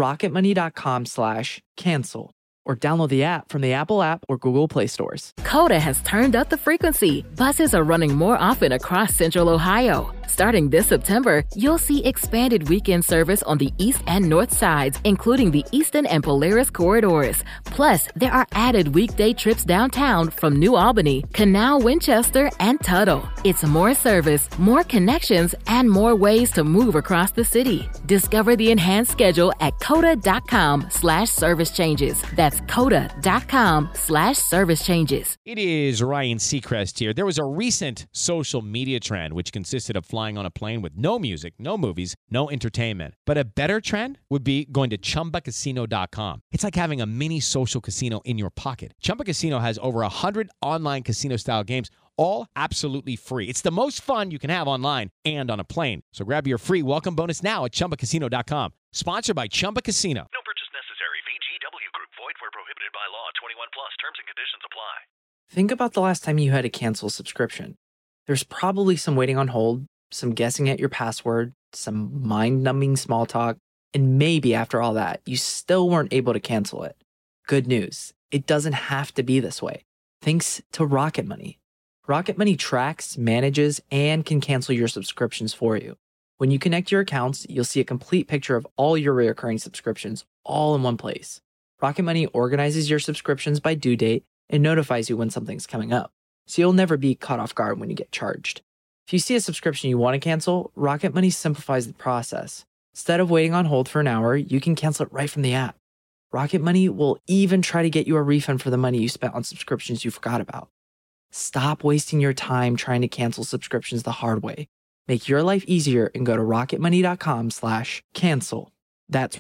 rocketmoney.com/cancel or download the app from the Apple app or Google Play stores. Coda has turned up the frequency. Buses are running more often across Central Ohio. Starting this September, you'll see expanded weekend service on the east and north sides, including the Eastern and Polaris corridors. Plus, there are added weekday trips downtown from New Albany, Canal, Winchester, and Tuttle. It's more service, more connections, and more ways to move across the city. Discover the enhanced schedule at coda.com/service changes. That's coda.com/service changes. It is Ryan Seacrest here. There was a recent social media trend which consisted of flying on a plane with no music, no movies, no entertainment. But a better trend would be going to ChumbaCasino.com. It's like having a mini social casino in your pocket. Chumba Casino has over 100 online casino-style games, all absolutely free. It's the most fun you can have online and on a plane. So grab your free welcome bonus now at ChumbaCasino.com. Sponsored by Chumba Casino. No purchase necessary. VGW Group. Void where prohibited by law. 21 plus. Terms and conditions apply. Think about the last time you had to cancel a subscription. There's probably some waiting on hold, some guessing at your password, some mind-numbing small talk, and maybe after all that, you still weren't able to cancel it. Good news. It doesn't have to be this way. Thanks to Rocket Money. Rocket Money tracks, manages, and can cancel your subscriptions for you. When you connect your accounts, you'll see a complete picture of all your recurring subscriptions all in one place. Rocket Money organizes your subscriptions by due date and notifies you when something's coming up, so you'll never be caught off guard when you get charged. If you see a subscription you want to cancel, Rocket Money simplifies the process. Instead of waiting on hold for an hour, you can cancel it right from the app. Rocket Money will even try to get you a refund for the money you spent on subscriptions you forgot about. Stop wasting your time trying to cancel subscriptions the hard way. Make your life easier and go to rocketmoney.com/cancel. That's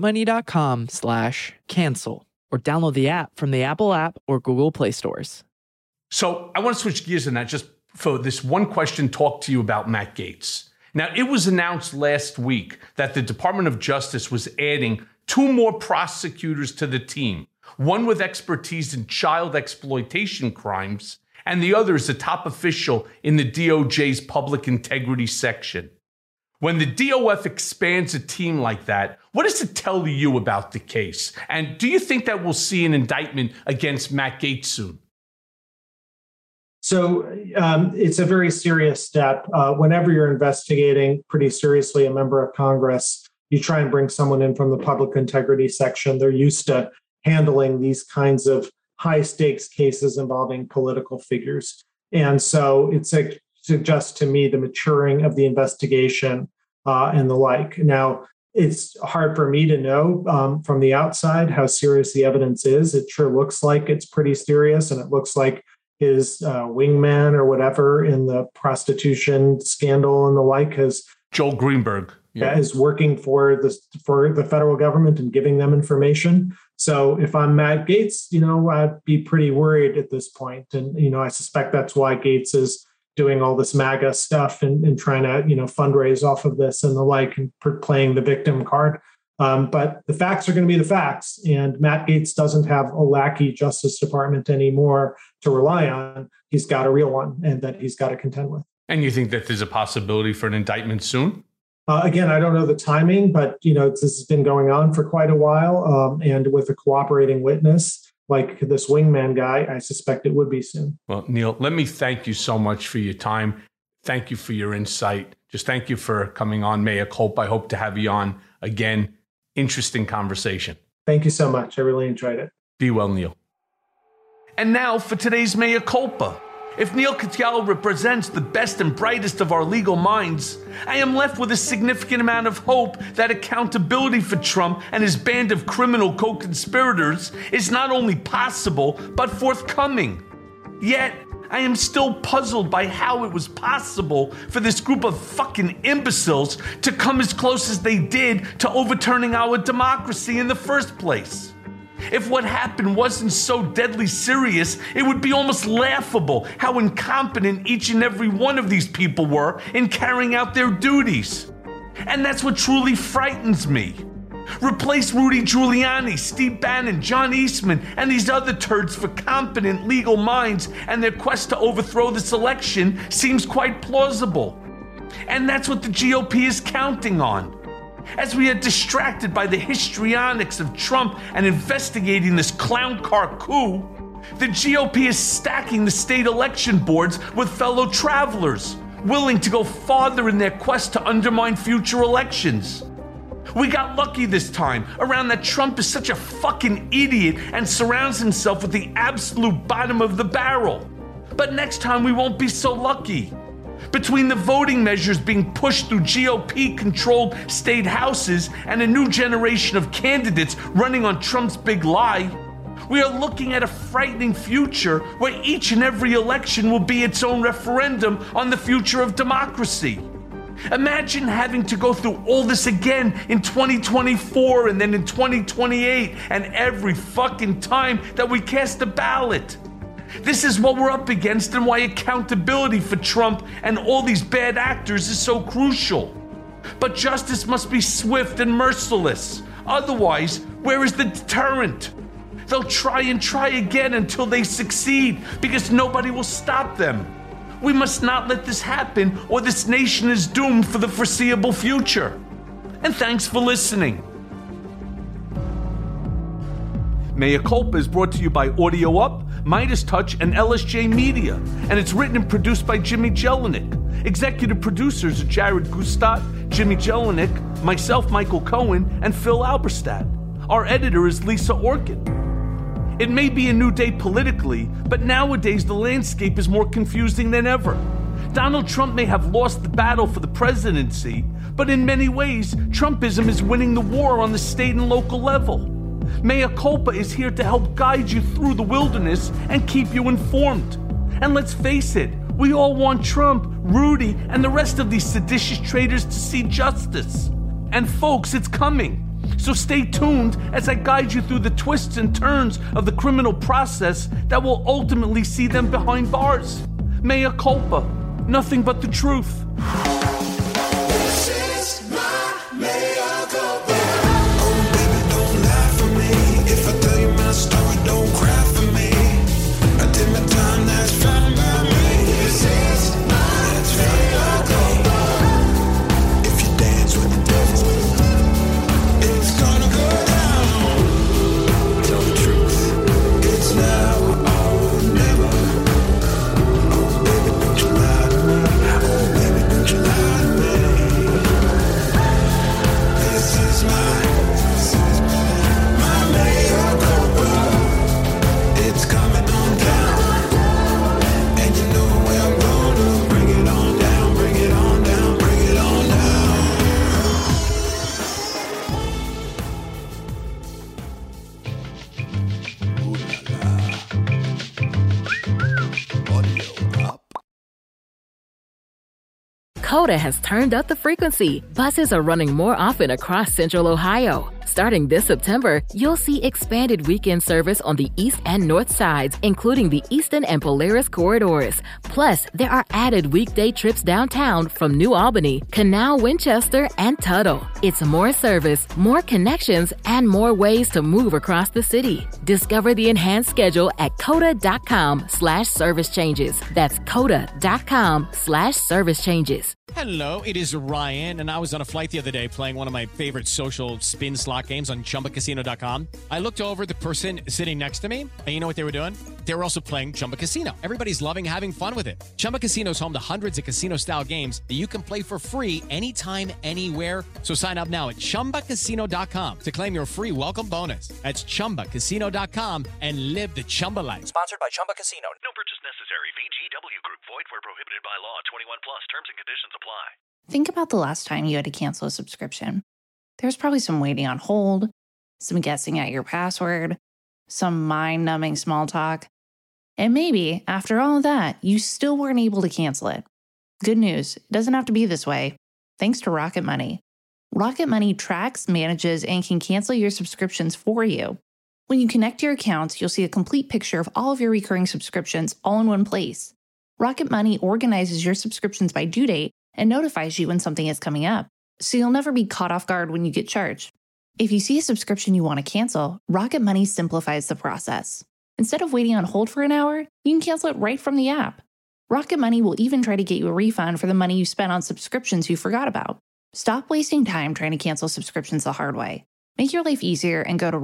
rocketmoney.com/cancel. Or download the app from the Apple app or Google Play stores. So I want to switch gears and not just for this one question talk to you about Matt Gaetz. Now, it was announced last week that the Department of Justice was adding 2 more prosecutors to the team, one with expertise in child exploitation crimes, and the other is a top official in the DOJ's public integrity section. When the DOF expands a team like that, what does it tell you about the case? And do you think that we'll see an indictment against Matt Gaetz soon? So it's a very serious step. Whenever you're investigating pretty seriously a member of Congress, you try and bring someone in from the public integrity section. They're used to handling these kinds of high stakes cases involving political figures. And so it suggests to me the maturing of the investigation and the like. Now, it's hard for me to know from the outside how serious the evidence is. It sure looks like it's pretty serious, and it looks like his wingman or whatever in the prostitution scandal and the like has Joel Greenberg is working for the federal government and giving them information. So if I'm Matt Gaetz, I'd be pretty worried at this point. And, I suspect that's why Gaetz is doing all this MAGA stuff and trying to, fundraise off of this and the like, and playing the victim card. But the facts are going to be the facts. And Matt Gaetz doesn't have a lackey Justice Department anymore to rely on. He's got a real one, and that he's got to contend with. And you think that there's a possibility for an indictment soon? Again, I don't know the timing, but this has been going on for quite a while. And with a cooperating witness like this wingman guy, I suspect it would be soon. Well, Neil, let me thank you so much for your time. Thank you for your insight. Just thank you for coming on Mea Culpa. I hope to have you on again. Interesting conversation. Thank you so much. I really enjoyed it. Be well, Neil. And now for today's Mea Culpa. If Neil Katyal represents the best and brightest of our legal minds, I am left with a significant amount of hope that accountability for Trump and his band of criminal co-conspirators is not only possible, but forthcoming. Yet, I am still puzzled by how it was possible for this group of fucking imbeciles to come as close as they did to overturning our democracy in the first place. If what happened wasn't so deadly serious, it would be almost laughable how incompetent each and every one of these people were in carrying out their duties. And that's what truly frightens me. Replace Rudy Giuliani, Steve Bannon, John Eastman, and these other turds for competent legal minds, and their quest to overthrow this election seems quite plausible. And that's what the GOP is counting on. As we are distracted by the histrionics of Trump and investigating this clown car coup, the GOP is stacking the state election boards with fellow travelers, willing to go farther in their quest to undermine future elections. We got lucky this time around that Trump is such a fucking idiot and surrounds himself with the absolute bottom of the barrel. But next time we won't be so lucky. Between the voting measures being pushed through GOP-controlled state houses and a new generation of candidates running on Trump's big lie, we are looking at a frightening future where each and every election will be its own referendum on the future of democracy. Imagine having to go through all this again in 2024 and then in 2028 and every fucking time that we cast a ballot. This is what we're up against and why accountability for Trump and all these bad actors is so crucial. But justice must be swift and merciless. Otherwise, where is the deterrent? They'll try and try again until they succeed because nobody will stop them. We must not let this happen or this nation is doomed for the foreseeable future. And thanks for listening. Mea Culpa is brought to you by Audio Up, Midas Touch, and LSJ Media, and it's written and produced by Jimmy Jelinek. Executive producers are Jared Gustat, Jimmy Jelinek, myself, Michael Cohen, and Phil Alberstadt. Our editor is Lisa Orkin. It may be a new day politically, but nowadays the landscape is more confusing than ever. Donald Trump may have lost the battle for the presidency, but in many ways, Trumpism is winning the war on the state and local level. Mea Culpa is here to help guide you through the wilderness and keep you informed. And let's face it, we all want Trump, Rudy, and the rest of these seditious traitors to see justice. And folks, it's coming. So stay tuned as I guide you through the twists and turns of the criminal process that will ultimately see them behind bars. Mea Culpa, nothing but the truth. This is my mea culpa. Oh, baby, don't lie for me. If I tell you my story, don't cry for me. I did my time, that's fine by me. This is my mea culpa. If you dance with the devil, it's gonna go down. Tell the truth, it's now or never. Oh, baby, don't you lie to me. Oh, baby, don't you lie to me. This is my mea culpa. It's coming on down. And you know where I'm gonna bring it on down, bring it on down, bring it on down. Coda has turned up the frequency. Buses are running more often across Central Ohio. Starting this September, you'll see expanded weekend service on the east and north sides, including the Eastern and Polaris corridors. Plus, there are added weekday trips downtown from New Albany, Canal, Winchester, and Tuttle. It's more service, more connections, and more ways to move across the city. Discover the enhanced schedule at coda.com/service changes. That's coda.com/service changes. Hello, it is Ryan, and I was on a flight the other day playing one of my favorite social spin slot games on ChumbaCasino.com. I looked over at the person sitting next to me, and you know what they were doing? They were also playing Chumba Casino. Everybody's loving having fun with it. Chumba Casino is home to hundreds of casino-style games that you can play for free anytime, anywhere. So sign up now at ChumbaCasino.com to claim your free welcome bonus. That's ChumbaCasino.com and live the Chumba life. Sponsored by Chumba Casino. No purchase necessary. VGW Group. Void where prohibited by law. 21 plus. Terms and conditions apply. Think about the last time you had to cancel a subscription. There's probably some waiting on hold, some guessing at your password, some mind-numbing small talk. And maybe, after all of that, you still weren't able to cancel it. Good news, it doesn't have to be this way. Thanks to Rocket Money. Rocket Money tracks, manages, and can cancel your subscriptions for you. When you connect your accounts, you'll see a complete picture of all of your recurring subscriptions all in one place. Rocket Money organizes your subscriptions by due date and notifies you when something is coming up, so you'll never be caught off guard when you get charged. If you see a subscription you want to cancel, Rocket Money simplifies the process. Instead of waiting on hold for an hour, you can cancel it right from the app. Rocket Money will even try to get you a refund for the money you spent on subscriptions you forgot about. Stop wasting time trying to cancel subscriptions the hard way. Make your life easier and go to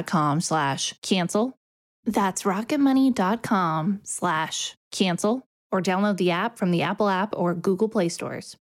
rocketmoney.com/cancel. That's rocketmoney.com/cancel. or download the app from the Apple app or Google Play stores.